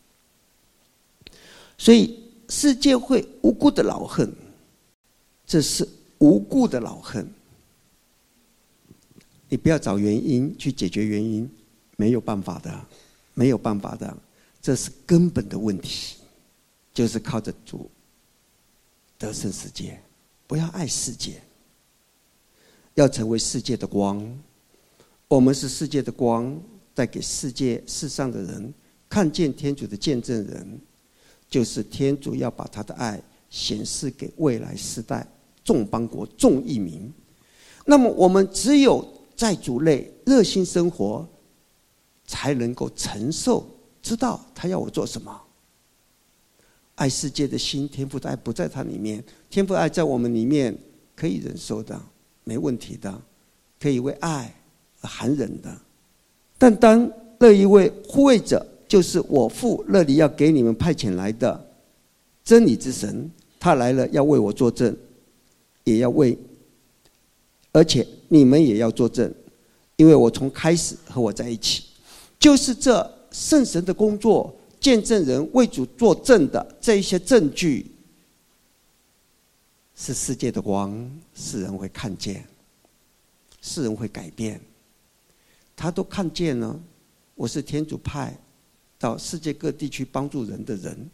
所以世界会无辜的恼恨，这是无故的恼恨。你不要找原因去解决原因，没有办法的，没有办法的，这是根本的问题，就是靠着主得胜世界。不要爱世界，要成为世界的光。我们是世界的光，带给世界世上的人看见天主的见证人，就是天主要把他的爱显示给未来世代众邦国众异民。那么我们只有在主内热心生活，才能够承受，知道他要我做什么。爱世界的心，天父的爱不在他里面，天父的爱在我们里面，可以忍受的，没问题的，可以为爱而含忍的。但当那一位护卫者，就是我父那里要给你们派遣来的真理之神，他来了要为我作证，也要为，而且你们也要作证，因为我从开始和我在一起。就是这圣神的工作，见证人为主作证的这一些证据，是世界的光，世人会看见，世人会改变。他都看见了，我是天主派到世界各地去帮助人的人，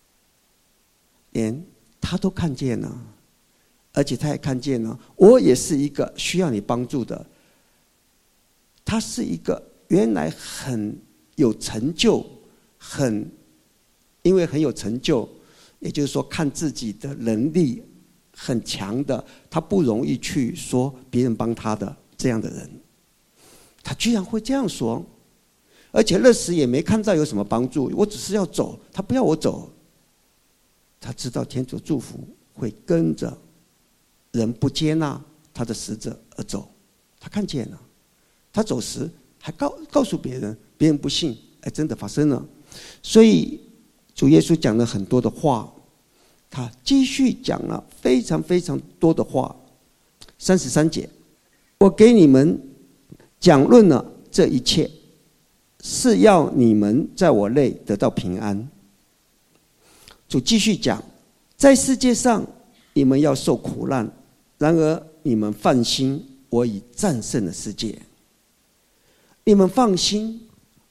连他都看见了，而且他也看见了，我也是一个需要你帮助的。他是一个原来很有成就，很因为很有成就，也就是说看自己的能力很强的，他不容易去说别人帮他的这样的人，他居然会这样说。而且那时也没看到有什么帮助，我只是要走，他不要我走。他知道天主祝福会跟着人不接纳他的使者而走，他看见了。他走时还告告诉别人，别人不信，哎，真的发生了。所以主耶稣讲了很多的话，他继续讲了非常非常多的话。三十三节，我给你们讲论了这一切，是要你们在我内得到平安。主继续讲，在世界上你们要受苦难，然而你们放心，我已战胜了世界。你们放心，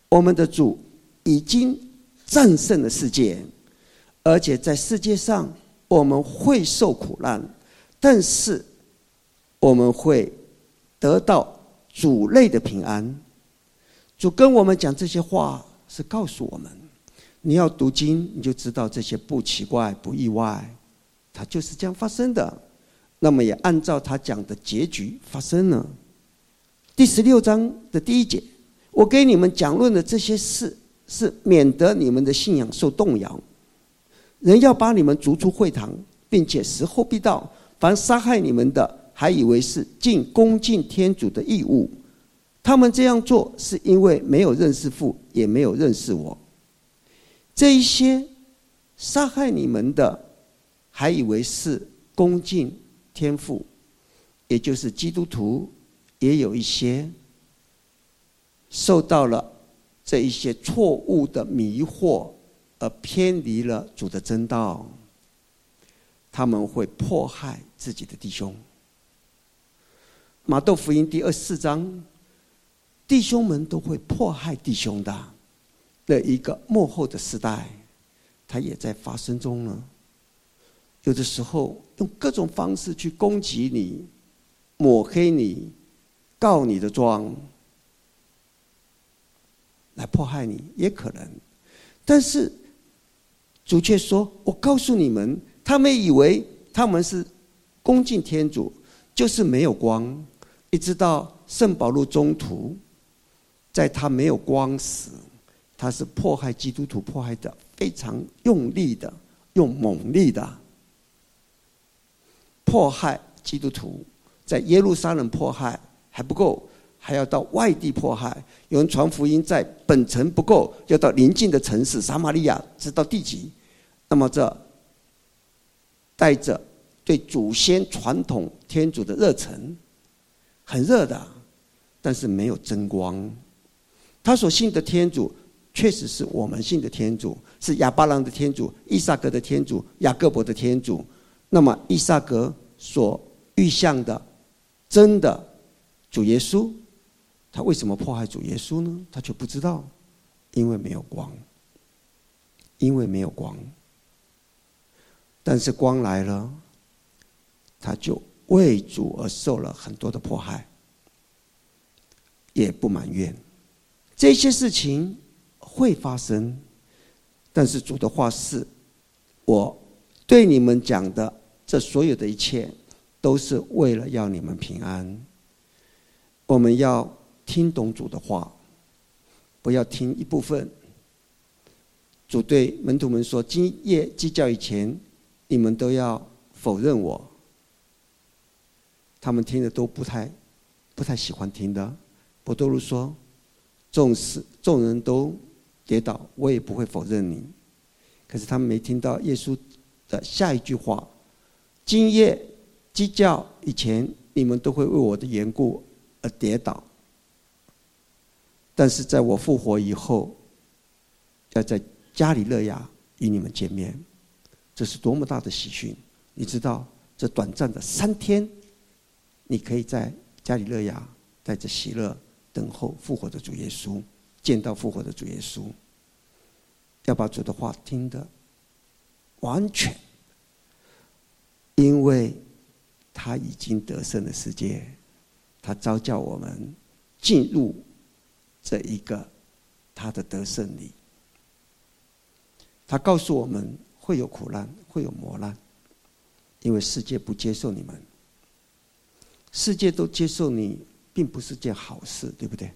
我们的主已经战胜了世界，而且在世界上我们会受苦难，但是我们会得到主内的平安。主跟我们讲这些话，是告诉我们，你要读经，你就知道这些不奇怪不意外，它就是这样发生的。那么也按照他讲的结局发生了。第十六章的第一节，我给你们讲论的这些事，是免得你们的信仰受动摇。人要把你们逐出会堂，并且时候必到，凡杀害你们的，还以为是尽恭敬天主的义务。他们这样做，是因为没有认识父，也没有认识我。这一些杀害你们的，还以为是恭敬天父，也就是基督徒，也有一些受到了这一些错误的迷惑，而偏离了主的真道。他们会迫害自己的弟兄。马窦福音第二十四章，弟兄们都会迫害弟兄的的一个末后的时代，它也在发生中呢。有的时候用各种方式去攻击你，抹黑你，告你的状，来迫害你，也可能。但是主却说，我告诉你们，他们以为他们是恭敬天主，就是没有光。一直到圣保禄中途，在他没有光时，他是迫害基督徒，迫害的非常用力的，用猛力的迫害基督徒。在耶路撒冷迫害还不够，还要到外地迫害。有人传福音在本城不够，要到邻近的城市撒玛利亚，直到地极。那么这带着对祖先传统天主的热忱，很热的，但是没有真光。他所信的天主确实是我们信的天主，是亚巴郎的天主，依撒格的天主，雅各伯的天主。那么依撒格所预象的真的主耶稣，他为什么迫害主耶稣呢？他却不知道，因为没有光，因为没有光。但是光来了，他就为主而受了很多的迫害，也不埋怨。这些事情会发生，但是主的话是，我对你们讲的这所有的一切，都是为了要你们平安。我们要听懂主的话，不要听一部分。主对门徒们说，今夜鸡叫以前，你们都要否认我。他们听的都不太不太喜欢听的。伯多禄说，纵使众人都跌倒，我也不会否认你。可是他们没听到耶稣的下一句话，今夜鸡叫以前，你们都会为我的缘故而跌倒，但是在我复活以后，要在加里肋亚与你们见面。这是多么大的喜讯！你知道，这短暂的三天，你可以在加里肋亚带着喜乐等候复活的主耶稣，见到复活的主耶稣。要把主的话听得完全，因为他已经得胜了世界，他召叫我们进入这一个他的得胜里。他告诉我们会有苦难，会有磨难，因为世界不接受你们。世界都接受你，并不是件好事，对不对？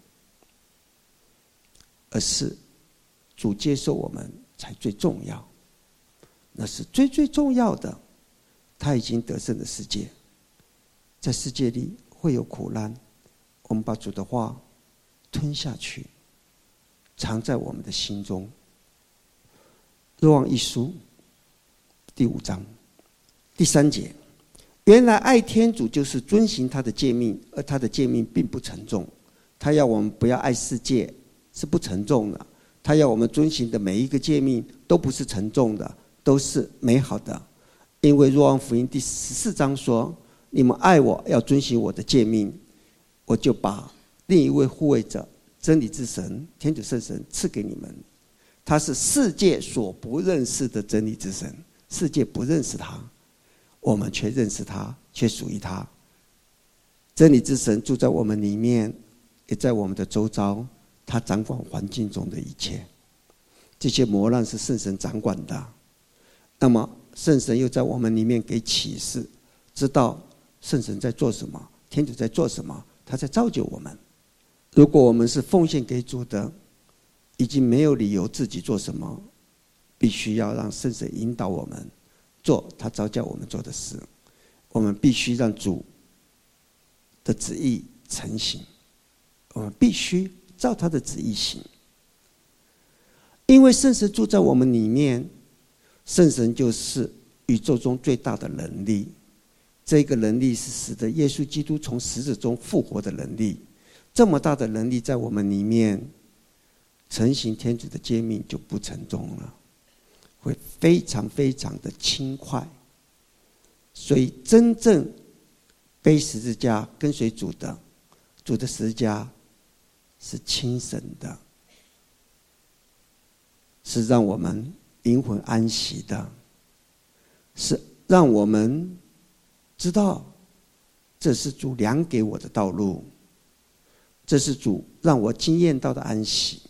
而是主接受我们才最重要，那是最最重要的。他已经得胜的世界，在世界里会有苦难，我们把主的话吞下去，藏在我们的心中。若望一书第五章第三节，原来爱天主就是遵行他的诫命，而他的诫命并不沉重。他要我们不要爱世界，是不沉重的。他要我们遵行的每一个诫命都不是沉重的，都是美好的。因为若望福音第十四章说，你们爱我，要遵行我的诫命，我就把另一位护卫者真理之神天主圣神赐给你们，他是世界所不认识的真理之神，世界不认识他，我们却认识他，却属于他。真理之神住在我们里面，也在我们的周遭，他掌管环境中的一切，这些磨难是圣神掌管的。那么圣神又在我们里面给启示，知道圣神在做什么，天主在做什么，他在造就我们。如果我们是奉献给主的，已经没有理由自己做什么，必须要让圣神引导我们做他召叫我们做的事。我们必须让主的旨意成行，我们必须照他的旨意行。因为圣神住在我们里面，圣神就是宇宙中最大的能力，这个能力是使得耶稣基督从死者中复活的能力。这么大的能力在我们里面，承行天主的诫命就不沉重了，会非常非常的轻快。所以真正背十字架跟随主的，主的十字架是轻省的，是让我们灵魂安息的，是让我们知道这是主量给我的道路，这是主让我经验到的安息，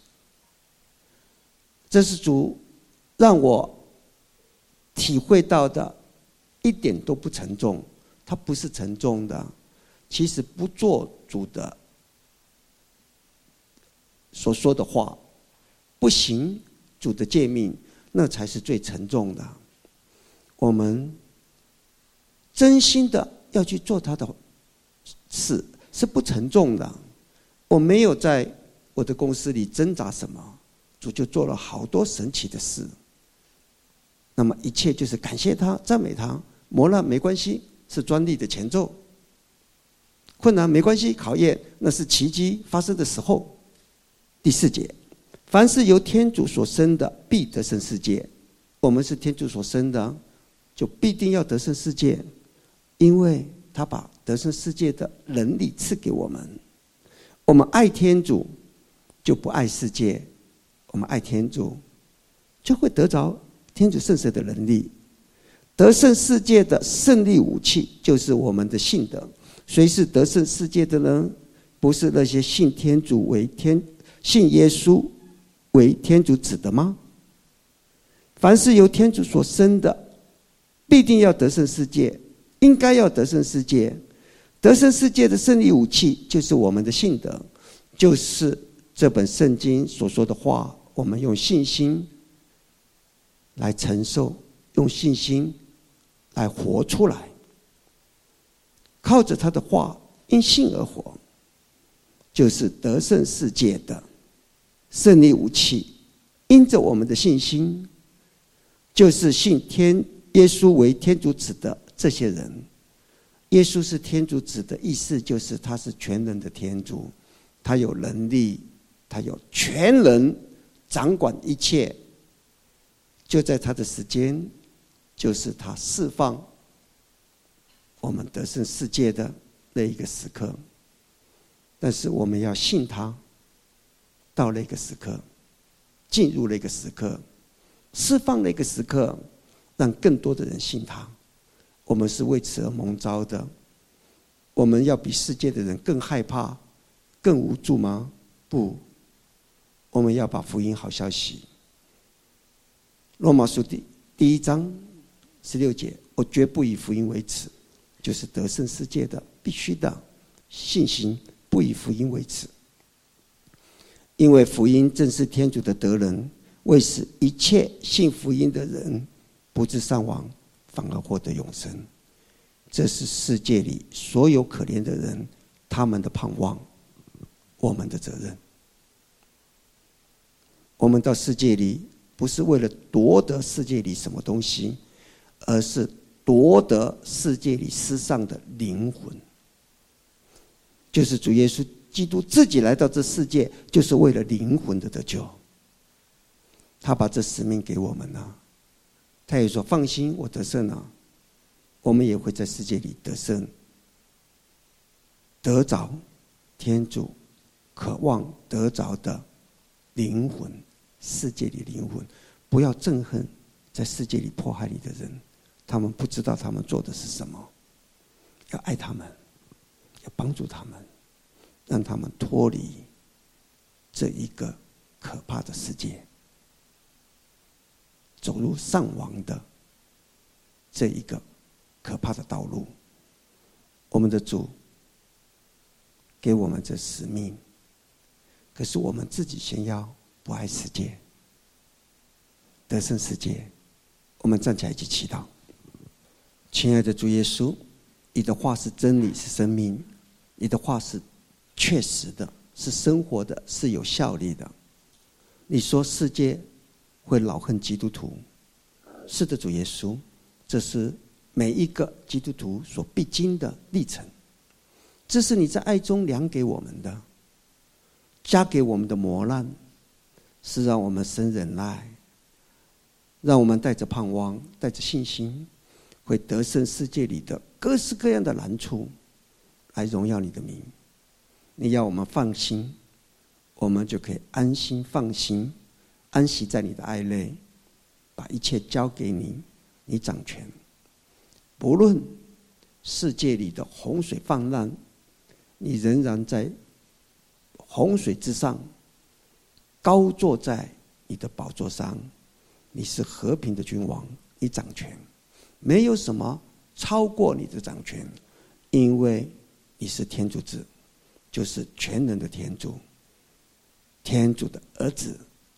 这是主让我体会到的，一点都不沉重。它不是沉重的，其实不做主的所说的话，不行主的诫命，那才是最沉重的。我们真心的要去做他的事，是不沉重的。我没有在我的公司里挣扎什么，主就做了好多神奇的事。那么一切就是感谢他，赞美他。磨难没关系，是专利的前奏；困难没关系，考验那是奇迹发生的时候。第四节，凡是由天主所生的，必得胜世界。我们是天主所生的，就必定要得胜世界，因为他把得胜世界的能力赐给我们。我们爱天主，就不爱世界；我们爱天主，就会得着天主圣神的能力。得胜世界的胜利武器就是我们的信德。谁是得胜世界的呢？不是那些信天主为天、信耶稣为天主子的吗？凡是由天主所生的，必定要得胜世界，应该要得胜世界。得胜世界的胜利武器就是我们的信德，就是这本圣经所说的话，我们用信心来承受，用信心来活出来，靠着他的话因信而活，就是得胜世界的胜利武器。因着我们的信心，就是信天耶稣为天主子的这些人。耶稣是天主子的意思就是他是全能的天主，他有能力，他有全能掌管一切。就在他的时间，就是他释放我们得胜世界的那一个时刻。但是我们要信他，到那个时刻，进入那个时刻，释放那个时刻，让更多的人信他。我们是为此而蒙召的。我们要比世界的人更害怕、更无助吗？不，我们要把福音好消息。罗马书第第一章十六节，我绝不以福音为耻，就是得胜世界的必须的信心，不以福音为耻。因为福音正是天主的德能，为使一切信福音的人不致丧亡，反而获得永生。这是世界里所有可怜的人他们的盼望，我们的责任。我们到世界里不是为了夺得世界里什么东西，而是夺得世界里世上的灵魂。就是主耶稣基督自己来到这世界，就是为了灵魂的得救。他把这使命给我们了，他也说放心，我得胜了，我们也会在世界里得胜，得着天主渴望得着的灵魂，世界里灵魂。不要憎恨在世界里迫害你的人，他们不知道他们做的是什么。要爱他们，要帮助他们，让他们脱离这一个可怕的世界，走入丧亡的这一个可怕的道路。我们的主给我们这使命，可是我们自己先要不爱世界，得胜世界。我们站起来一起祈祷。亲爱的主耶稣，你的话是真理，是生命，你的话是确实的，是生活的，是有效力的。你说世界会恼恨基督徒，是的，主耶稣，这是每一个基督徒所必经的历程，这是你在爱中量给我们的，加给我们的磨难，是让我们生忍耐，让我们带着盼望，带着信心，会得胜世界里的各式各样的难处，来荣耀你的名。你要我们放心，我们就可以安心放心，安息在你的爱内，把一切交给你，你掌权。不论世界里的洪水泛滥，你仍然在洪水之上，高坐在你的宝座上。你是和平的君王，你掌权，没有什么超过你的掌权，因为你是天主子，就是全能的天主，天主的儿子。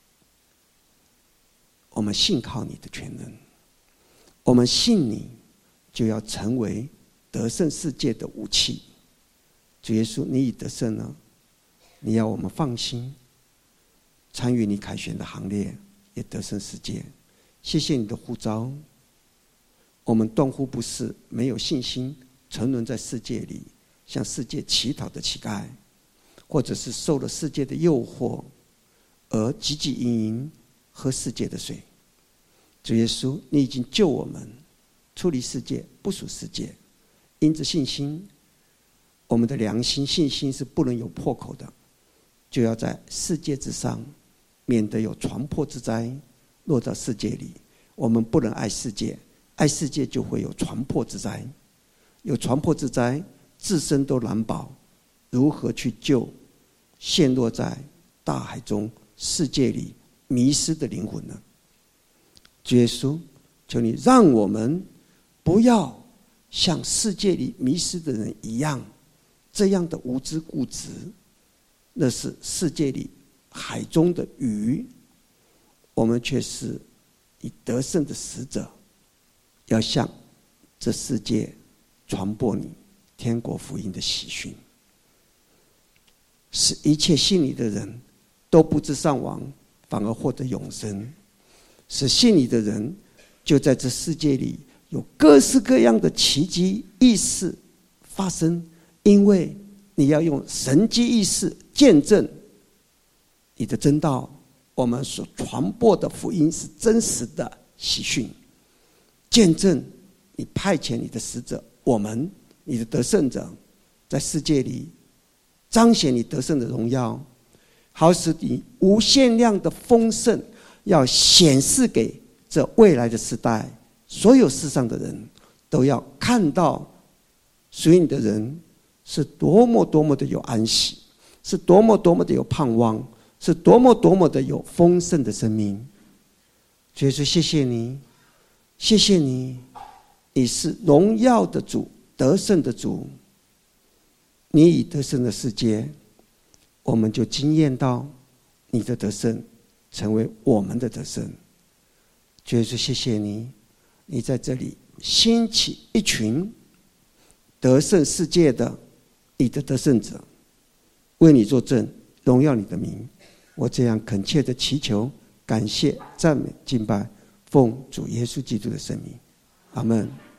我们信靠你的全能，我们信你，就要成为得胜世界的武器。主耶稣，你已得胜了，你要我们放心参与你凯旋的行列，也得胜世界。谢谢你的呼召，我们断乎不是没有信心沉沦在世界里，向世界乞讨的乞丐，或者是受了世界的诱惑而汲汲营营喝世界的水。主耶稣，你已经救我们出离世界，不属世界。因着信心，我们的良心信心是不能有破口的，就要在世界之上，免得有传播之灾落到世界里。我们不能爱世界，爱世界就会有传播之灾，有传播之灾，自身都难保，如何去救陷落在大海中世界里迷失的灵魂呢？主耶稣，求你让我们不要像世界里迷失的人一样，这样的无知固执，那是世界里海中的鱼，我们却是以得胜的使者，要向这世界传播你天国福音的喜讯，使一切信你的人都不致丧亡，反而获得永生。使信你的人就在这世界里有各式各样的奇迹异事发生，因为你要用神迹异事见证你的真道，我们所传播的福音是真实的喜讯，见证你派遣你的使者，我们你的得胜者，在世界里彰显你得胜的荣耀，好使你无限量的丰盛要显示给这未来的时代，所有世上的人都要看到属于你的人是多么多么的有安息，是多么多么的有盼望，是多么多么的有丰盛的生命。主耶稣，谢谢你，谢谢你，你是荣耀的主，得胜的主，你以得胜的世界，我们就经验到你的得胜成为我们的得胜。主耶稣，谢谢你，你在这里兴起一群得胜世界的你的得胜者，为你作证，荣耀你的名。我这样恳切的祈求、感谢、赞美、敬拜，奉主耶稣基督的圣名，阿们。